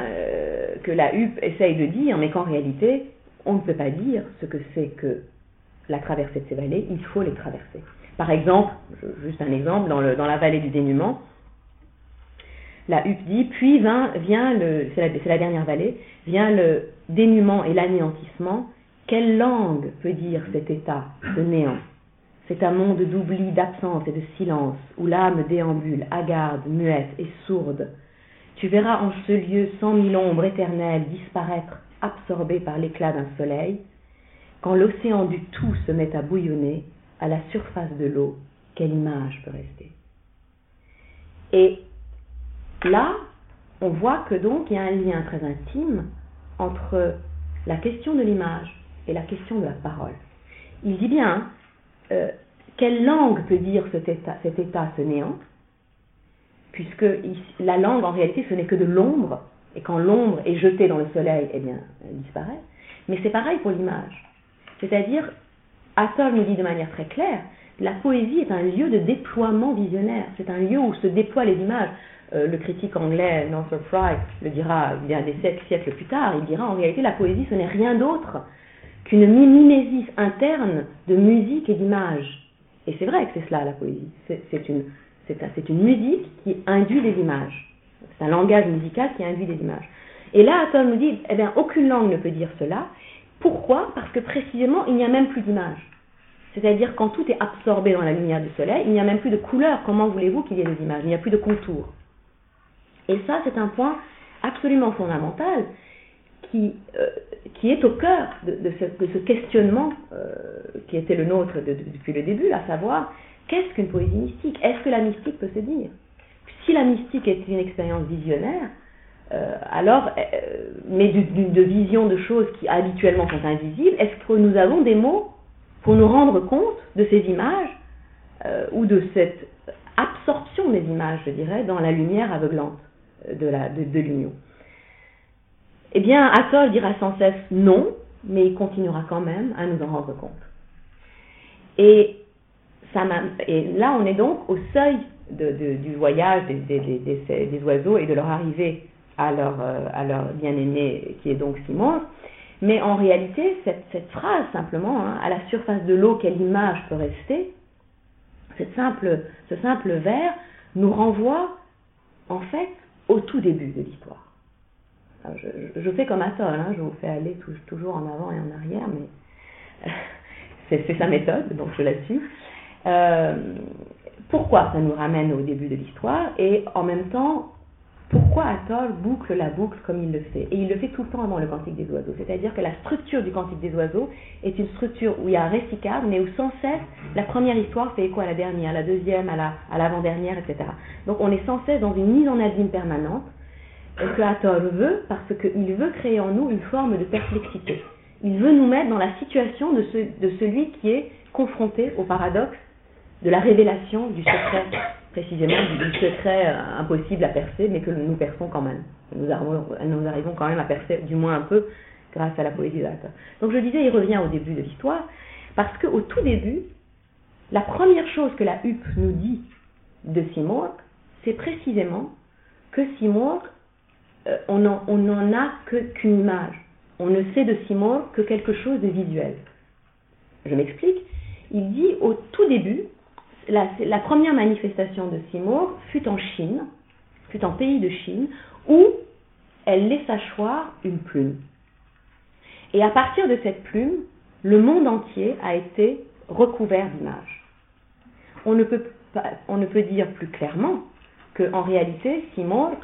la huppe essaye de dire, mais qu'en réalité, on ne peut pas dire ce que c'est que la traversée de ces vallées, il faut les traverser. Par exemple, juste un exemple, dans la vallée du dénuement, la Huppe dit, puis c'est la dernière vallée, vient le dénuement et l'anéantissement. Quelle langue peut dire cet état de néant? C'est un monde d'oubli, d'absence et de silence, où l'âme déambule, hagarde, muette et sourde. Tu verras en ce lieu 100 000 ombres éternelles disparaître, absorbées par l'éclat d'un soleil. Quand l'océan du tout se met à bouillonner, à la surface de l'eau, quelle image peut rester? Et là, on voit que donc il y a un lien très intime entre la question de l'image et la question de la parole. Il dit bien, quelle langue peut dire cet état, ce néant? Puisque la langue, en réalité, ce n'est que de l'ombre, et quand l'ombre est jetée dans le soleil, eh bien, elle disparaît. Mais c'est pareil pour l'image. C'est-à-dire, Hathor nous dit de manière très claire, la poésie est un lieu de déploiement visionnaire, c'est un lieu où se déploient les images. Le critique anglais Northrop Frye le dira bien des siècles plus tard, il dira en réalité la poésie ce n'est rien d'autre qu'une mimésis interne de musique et d'image. Et c'est vrai que c'est cela la poésie, c'est une musique qui induit des images, c'est un langage musical qui induit des images. Et là Hathor nous dit, eh bien aucune langue ne peut dire cela. Pourquoi? Parce que précisément il n'y a même plus d'image. C'est-à-dire quand tout est absorbé dans la lumière du soleil, il n'y a même plus de couleurs. Comment voulez-vous qu'il y ait des images? Il n'y a plus de contours. Et ça, c'est un point absolument fondamental qui est au cœur de ce questionnement qui était le nôtre depuis le début, à savoir, qu'est-ce qu'une poésie mystique? Est-ce que la mystique peut se dire? Si la mystique est une expérience visionnaire, mais de vision de choses qui habituellement sont invisibles, est-ce que nous avons des mots pour nous rendre compte de ces images ou de cette absorption des images, je dirais, dans la lumière aveuglante de l'union? Eh bien, Hathor dira sans cesse non, mais il continuera quand même à nous en rendre compte. Et là, on est donc au seuil du voyage des oiseaux et de leur arrivée à leur bien-aimé qui est donc Simorgh. Mais en réalité, cette phrase simplement, à la surface de l'eau, quelle image peut rester, ce simple vers nous renvoie en fait au tout début de l'histoire. Alors, je fais comme Hathor, je vous fais aller toujours en avant et en arrière, mais c'est sa méthode, donc je la suis. Pourquoi ça nous ramène au début de l'histoire et en même temps, pourquoi Hathor boucle la boucle comme il le fait? Et il le fait tout le temps avant le Cantique des oiseaux. C'est-à-dire que la structure du Cantique des oiseaux est une structure où il y a un récit-cadre, mais où sans cesse, la première histoire fait écho à la dernière, à la deuxième, à l'avant-dernière, etc. Donc on est sans cesse dans une mise en abîme permanente que Hathor veut, parce qu'il veut créer en nous une forme de perplexité. Il veut nous mettre dans la situation de celui qui est confronté au paradoxe de la révélation du secret, précisément du secret impossible à percer, mais que nous perçons quand même. Nous arrivons quand même à percer, du moins un peu, grâce à la poésie de Hathor. Donc je disais, il revient au début de l'histoire, parce qu'au tout début, la première chose que la Huppe nous dit de Simorgh, c'est précisément que Simorgh, on n'en a qu'une image. On ne sait de Simorgh que quelque chose de visuel. Je m'explique. Il dit au tout début, la première manifestation de Simorgh fut en Chine, fut en pays de Chine, où elle laissa choir une plume. Et à partir de cette plume, le monde entier a été recouvert d'images. On ne peut dire plus clairement qu'en réalité, Simorgh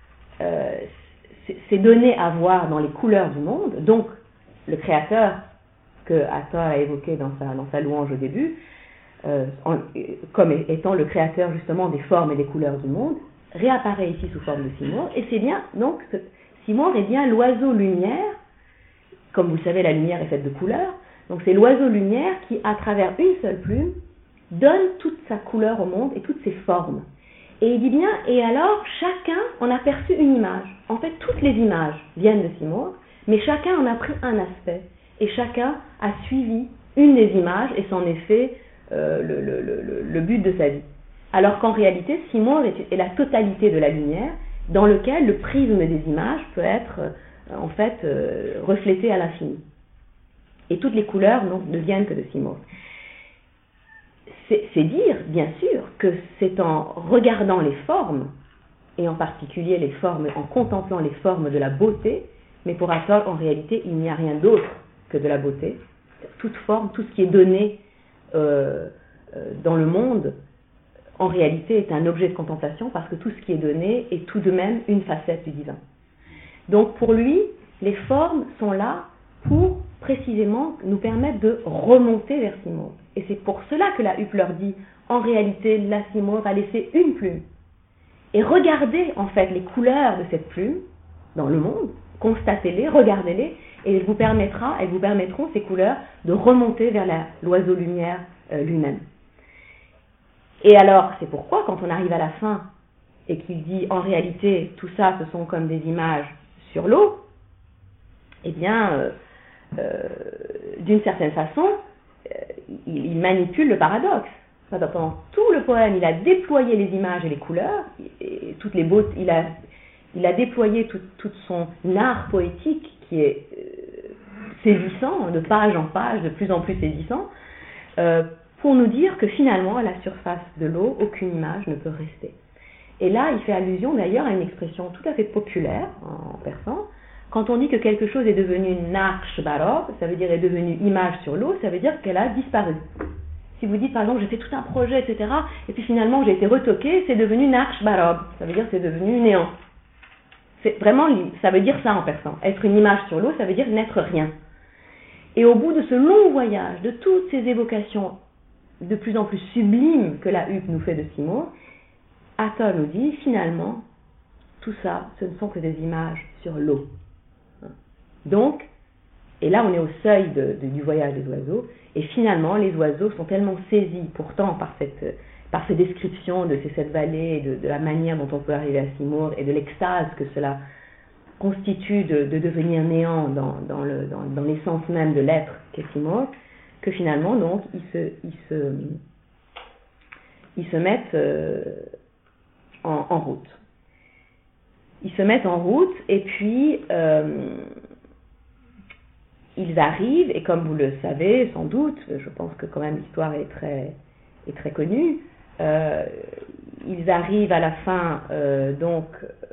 s'est donné à voir dans les couleurs du monde, donc le créateur que Hathor a évoqué dans sa louange au début, comme étant le créateur justement des formes et des couleurs du monde, réapparaît ici sous forme de Simorgh, et c'est bien, donc, Simorgh est bien l'oiseau lumière, comme vous le savez, la lumière est faite de couleurs, donc c'est l'oiseau lumière qui, à travers une seule plume, donne toute sa couleur au monde et toutes ses formes. Et il dit bien, et alors chacun en a perçu une image. En fait, toutes les images viennent de Simorgh, mais chacun en a pris un aspect, et chacun a suivi une des images, et c'en est fait le but de sa vie. Alors qu'en réalité, Simorgh est la totalité de la lumière, dans lequel le prisme des images peut être en fait reflété à l'infini. Et toutes les couleurs donc, ne viennent que de Simurgh. C'est dire, bien sûr, que c'est en regardant les formes, et en particulier les formes, en contemplant les formes de la beauté, mais pour Hathor, en réalité, il n'y a rien d'autre que de la beauté. Toute forme, tout ce qui est donné dans le monde, en réalité, est un objet de contemplation, parce que tout ce qui est donné est tout de même une facette du divin. Donc pour lui, les formes sont là pour précisément nous permettre de remonter vers Simurgh. Et c'est pour cela que la Huppe leur dit, en réalité, la Simurgh a laissé une plume. Et regardez en fait les couleurs de cette plume dans le monde, constatez-les, regardez-les, et elles vous permettront ces couleurs de remonter vers l'oiseau lumière lui-même. Et alors, c'est pourquoi quand on arrive à la fin et qu'il dit en réalité tout ça ce sont comme des images sur l'eau, eh bien, d'une certaine façon, il manipule le paradoxe. Pendant tout le poème, il a déployé les images et les couleurs, et toutes les beautés, il a déployé tout son art poétique qui est saisissant, de page en page, de plus en plus saisissant, pour nous dire que finalement, à la surface de l'eau, aucune image ne peut rester. Et là, il fait allusion d'ailleurs à une expression tout à fait populaire en persan. Quand on dit que quelque chose est devenu narsh barob, ça veut dire est devenu image sur l'eau, ça veut dire qu'elle a disparu. Si vous dites par exemple j'ai fait tout un projet, etc., et puis finalement j'ai été retoqué, c'est devenu narsh barob, ça veut dire c'est devenu néant. C'est vraiment, ça veut dire ça en persan. Être une image sur l'eau, ça veut dire n'être rien. Et au bout de ce long voyage, de toutes ces évocations de plus en plus sublimes que la Huppe nous fait de Simurgh, Hathor nous dit finalement, tout ça, ce ne sont que des images sur l'eau. Donc, et là on est au seuil du voyage des oiseaux, et finalement les oiseaux sont tellement saisis pourtant par ces descriptions de ces 7 vallées, de la manière dont on peut arriver à Simurgh, et de l'extase que cela constitue de devenir néant dans l'essence même de l'être qu'est Simurgh, que finalement donc ils se mettent en route. Ils se mettent en route et puis ils arrivent, et comme vous le savez sans doute, je pense que quand même l'histoire est très connue, ils arrivent à la fin donc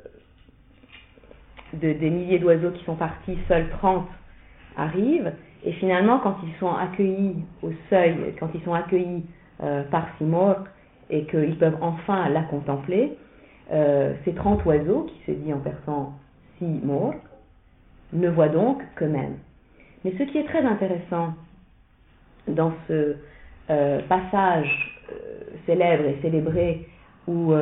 des milliers d'oiseaux qui sont partis, seuls 30 arrivent, et finalement quand ils sont accueillis au seuil, quand ils sont accueillis par Simurgh et qu'ils peuvent enfin la contempler, ces 30 oiseaux, qui se dit en persan Simurgh, ne voient donc qu'eux-mêmes. Mais ce qui est très intéressant dans ce passage célèbre et célébré où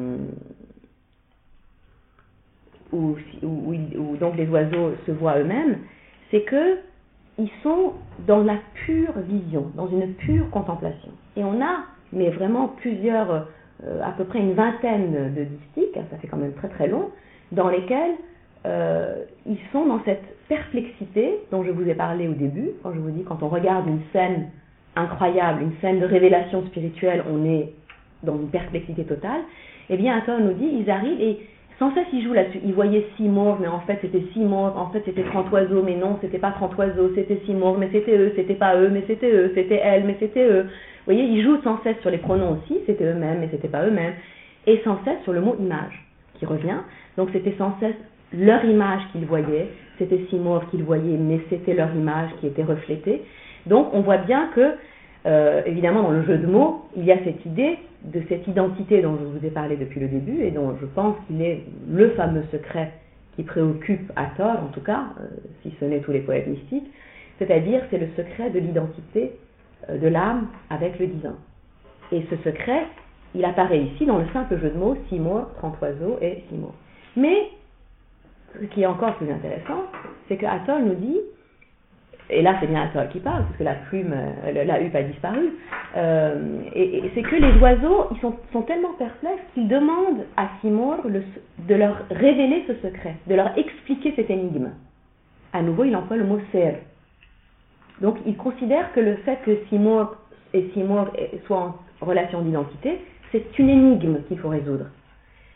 donc les oiseaux se voient eux-mêmes, c'est que ils sont dans la pure vision, dans une pure contemplation. Et on a, mais vraiment plusieurs, à peu près une vingtaine de distiques, ça fait quand même très très long, dans lesquels ils sont dans cette perplexité dont je vous ai parlé au début, quand je vous dis, quand on regarde une scène incroyable, une scène de révélation spirituelle, on est dans une perplexité totale. Eh bien, Hathor nous dit, ils arrivent et sans cesse ils jouent là-dessus. Ils voyaient Simurgh, mais en fait c'était Simurgh, en fait c'était 30 oiseaux, mais non, c'était pas 30 oiseaux, c'était Simurgh, mais c'était eux, c'était pas eux, mais c'était eux, c'était elle, mais c'était eux. Vous voyez, ils jouent sans cesse sur les pronoms aussi, c'était eux-mêmes, mais c'était pas eux-mêmes, et sans cesse sur le mot image qui revient. Donc c'était sans cesse leur image qu'ils voyaient, c'était Simurgh qu'ils voyaient, mais c'était leur image qui était reflétée. Donc on voit bien que, évidemment dans le jeu de mots, il y a cette idée de cette identité dont je vous ai parlé depuis le début, et dont je pense qu'il est le fameux secret qui préoccupe Hathor, en tout cas, si ce n'est tous les poètes mystiques, c'est-à-dire c'est le secret de l'identité de l'âme avec le divin. Et ce secret, il apparaît ici dans le simple jeu de mots Simurgh, 30 oiseaux et Simurgh. Mais ce qui est encore plus intéressant, c'est que Hathor nous dit, et là c'est bien Hathor qui parle, parce que la plume, la huppe a disparu, et c'est que les oiseaux, ils sont tellement perplexes qu'ils demandent à Simurgh de leur révéler ce secret, de leur expliquer cette énigme. À nouveau, il emploie le mot ser. Donc il considère que le fait que Simurgh et Simurgh soient en relation d'identité, c'est une énigme qu'il faut résoudre.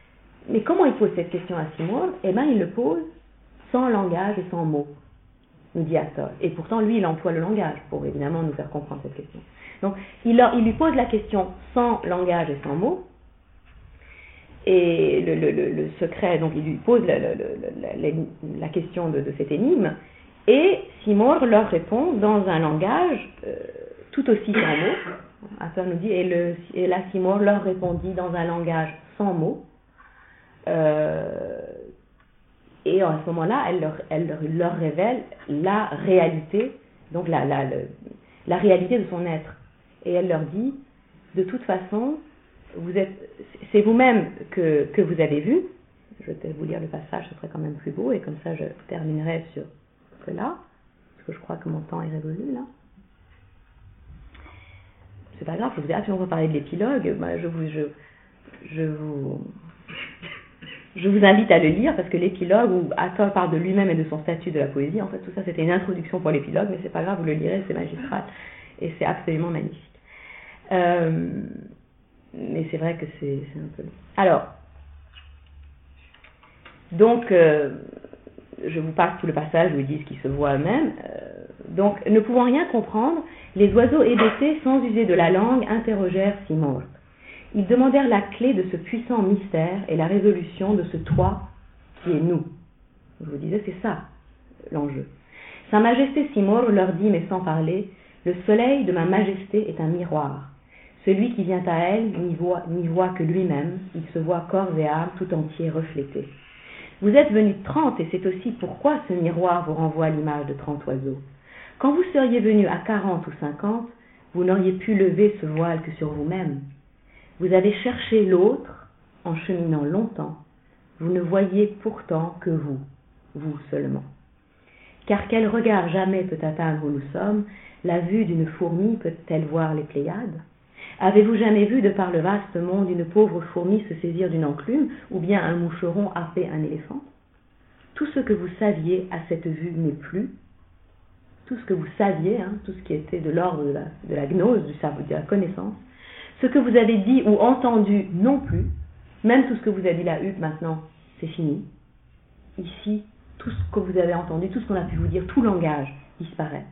Mais comment il pose cette question à Simurgh ? Eh bien, il le pose sans langage et sans mots. nous dit Hathor. Et pourtant, lui, il emploie le langage pour évidemment nous faire comprendre cette question. Donc, il lui pose la question sans langage et sans mots. Et le secret, donc il lui pose la question de cette énigme. Et Simor leur répond dans un langage tout aussi sans mots. Hathor nous dit, et là Simor leur répondit dans un langage sans mots. Et à ce moment-là, elle leur révèle la réalité, donc la réalité de son être. Et elle leur dit, de toute façon, c'est vous-même que vous avez vu. Je vais vous lire le passage, ce serait quand même plus beau, et comme ça je terminerai sur cela, parce que je crois que mon temps est révolu là. C'est pas grave, je vous ai absolument pas parlé de l'épilogue, je vous invite à le lire, parce que l'épilogue, où Hathor parle de lui-même et de son statut de la poésie, en fait tout ça c'était une introduction pour l'épilogue, mais c'est pas grave, vous le lirez, c'est magistral, et c'est absolument magnifique. Mais c'est vrai que c'est un peu long. Alors, donc, je vous passe tout le passage où ils disent qu'ils se voient eux-mêmes. Donc, ne pouvant rien comprendre, les oiseaux hébétés, sans user de la langue, interrogèrent Simor. Ils demandèrent la clé de ce puissant mystère et la résolution de ce toi qui est nous. Je vous disais, c'est ça l'enjeu. Sa Majesté Simor leur dit, mais sans parler, le soleil de ma Majesté est un miroir. Celui qui vient à elle n'y voit que lui-même, il se voit corps et âme tout entier reflété. Vous êtes venus 30 et c'est aussi pourquoi ce miroir vous renvoie l'image de 30 oiseaux. Quand vous seriez venus à 40 ou 50, vous n'auriez pu lever ce voile que sur vous-même. Vous avez cherché l'autre en cheminant longtemps, vous ne voyez pourtant que vous seulement. Car quel regard jamais peut atteindre où nous sommes, la vue d'une fourmi peut-elle voir les Pléiades ? Avez-vous jamais vu de par le vaste monde une pauvre fourmi se saisir d'une enclume ou bien un moucheron happer un éléphant ? Tout ce que vous saviez à cette vue n'est plus. Tout ce que vous saviez, tout ce qui était de l'ordre de la gnose, de la connaissance, ce que vous avez dit ou entendu non plus, même tout ce que vous avez dit là, maintenant, c'est fini. Ici, tout ce que vous avez entendu, tout ce qu'on a pu vous dire, tout langage disparaît.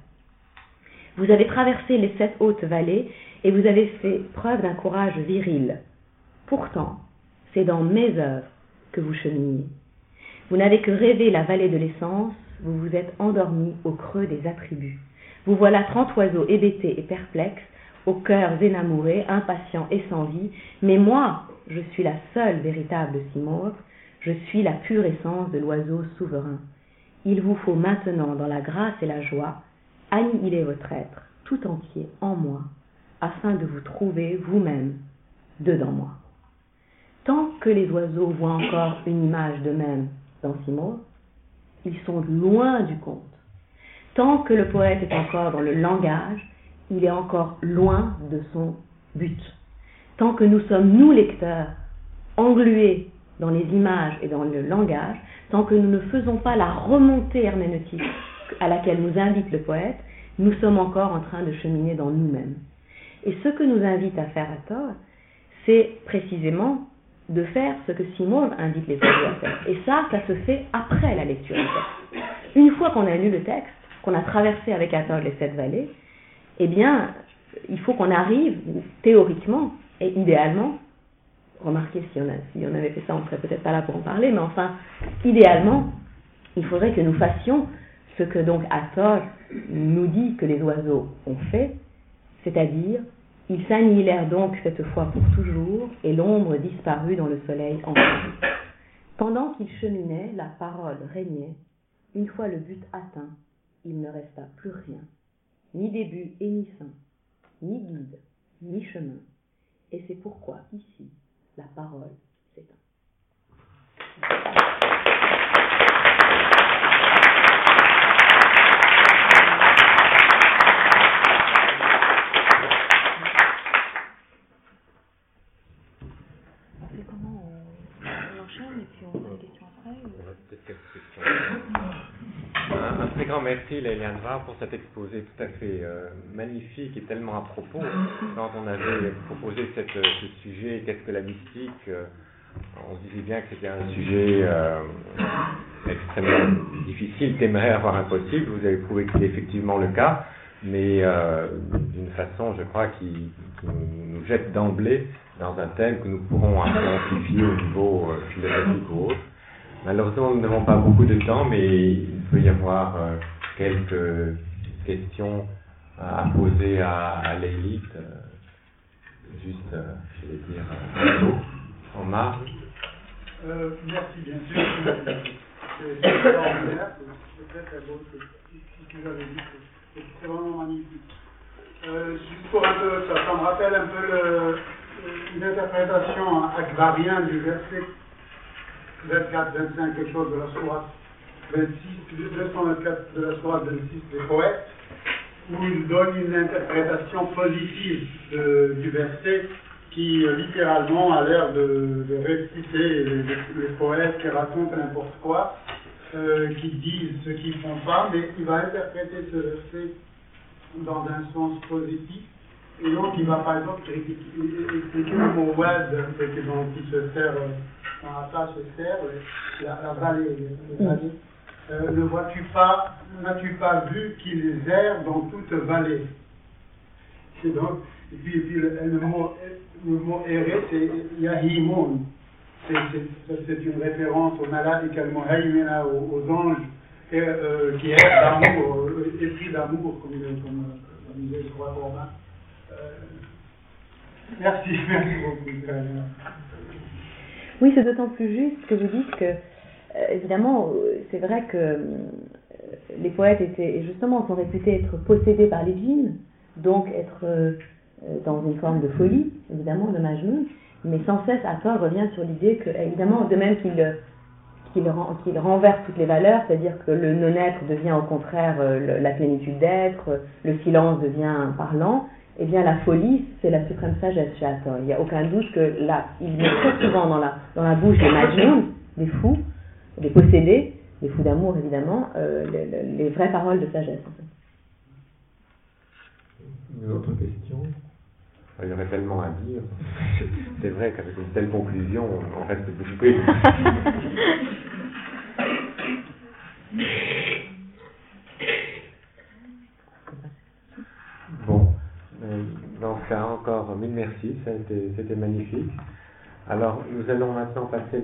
Vous avez traversé les 7 hautes vallées et vous avez fait preuve d'un courage viril. Pourtant, c'est dans mes œuvres que vous cheminiez. Vous n'avez que rêvé la vallée de l'essence, vous vous êtes endormi au creux des attributs. Vous voilà 30 oiseaux hébétés et perplexes, aux cœurs énamourés, impatients et sans vie, mais moi, je suis la seule véritable Simor, je suis la pure essence de l'oiseau souverain. Il vous faut maintenant, dans la grâce et la joie, annihiler votre être tout entier en moi, afin de vous trouver vous-même dedans moi. Tant que les oiseaux voient encore une image d'eux-mêmes dans Simor, ils sont loin du compte. Tant que le poète est encore dans le langage, il est encore loin de son but. Tant que nous sommes, nous lecteurs, englués dans les images et dans le langage, tant que nous ne faisons pas la remontée herméneutique à laquelle nous invite le poète, nous sommes encore en train de cheminer dans nous-mêmes. Et ce que nous invite à faire Hathor, c'est précisément de faire ce que Simor invite les oiseaux à faire. Et ça se fait après la lecture du texte. Une fois qu'on a lu le texte, qu'on a traversé avec Hathor les 7 vallées, eh bien, il faut qu'on arrive, théoriquement et idéalement, remarquez, si on avait fait ça, on ne serait peut-être pas là pour en parler, mais enfin, idéalement, il faudrait que nous fassions ce que donc Hathor nous dit que les oiseaux ont fait, c'est-à-dire, ils s'annihilèrent donc cette fois pour toujours, et l'ombre disparut dans le soleil enfui. Pendant qu'ils cheminaient, la parole régnait. Une fois le but atteint, il ne resta plus rien, ni début et ni fin, ni guide, ni chemin. Et c'est pourquoi ici, la parole s'éteint. Un très grand merci Léliandra pour cet exposé tout à fait magnifique et tellement à propos. Quand on avait proposé ce sujet, qu'est-ce que la mystique, On se disait bien que c'était un sujet extrêmement difficile, téméraire, voire impossible. Vous avez prouvé que c'est effectivement le cas, mais d'une façon, je crois, qui nous jette d'emblée dans un thème que nous pourrons amplifier au niveau philosophique ou autre. Malheureusement, nous n'avons pas beaucoup de temps, mais il peut y avoir quelques questions à poser à l'élite. Juste, je vais dire, en marge. Merci, bien sûr. C'est extraordinaire. C'est très beau ce que vous avez dit. C'est vraiment magnifique. Juste pour un peu, ça me rappelle un peu une interprétation akbarienne du verset 24-25, quelque chose de la sourate 26, 224 de la sourate 26 des poètes, où il donne une interprétation positive du verset qui littéralement a l'air de réciter les poètes qui racontent n'importe quoi, qui disent ce qu'ils font pas, mais il va interpréter ce verset dans un sens positif, et donc il va par exemple expliquer le mot wad, dont il se sert, dans la page se sert, la vallée. N'as-tu pas vu qu'ils errent dans toute vallée? Et donc, et puis le mot errer, c'est yahimoun. C'est une référence aux malades également, aux anges qui errent d'amour, épris d'amour, comme disait le roi Romain. Merci beaucoup. Oui, c'est d'autant plus juste que vous dites que, évidemment, c'est vrai que les poètes sont réputés être possédés par les djinns, donc être dans une forme de folie, évidemment, de Majnun, mais sans cesse, Attard revient sur l'idée que, évidemment, de même qu'il renverse toutes les valeurs, c'est-à-dire que le non-être devient au contraire la plénitude d'être, le silence devient parlant, eh bien la folie, c'est la suprême sagesse chez Attard. Il n'y a aucun doute que là, il met très souvent dans la bouche des Majnun, des fous, des possédés, des fous d'amour évidemment, les vraies paroles de sagesse. En fait. Une autre question? Il y aurait tellement à dire. C'est vrai qu'avec une telle conclusion, on reste bouche bée. Bon, dans ce cas, encore mille merci, c'était magnifique. Alors, nous allons maintenant passer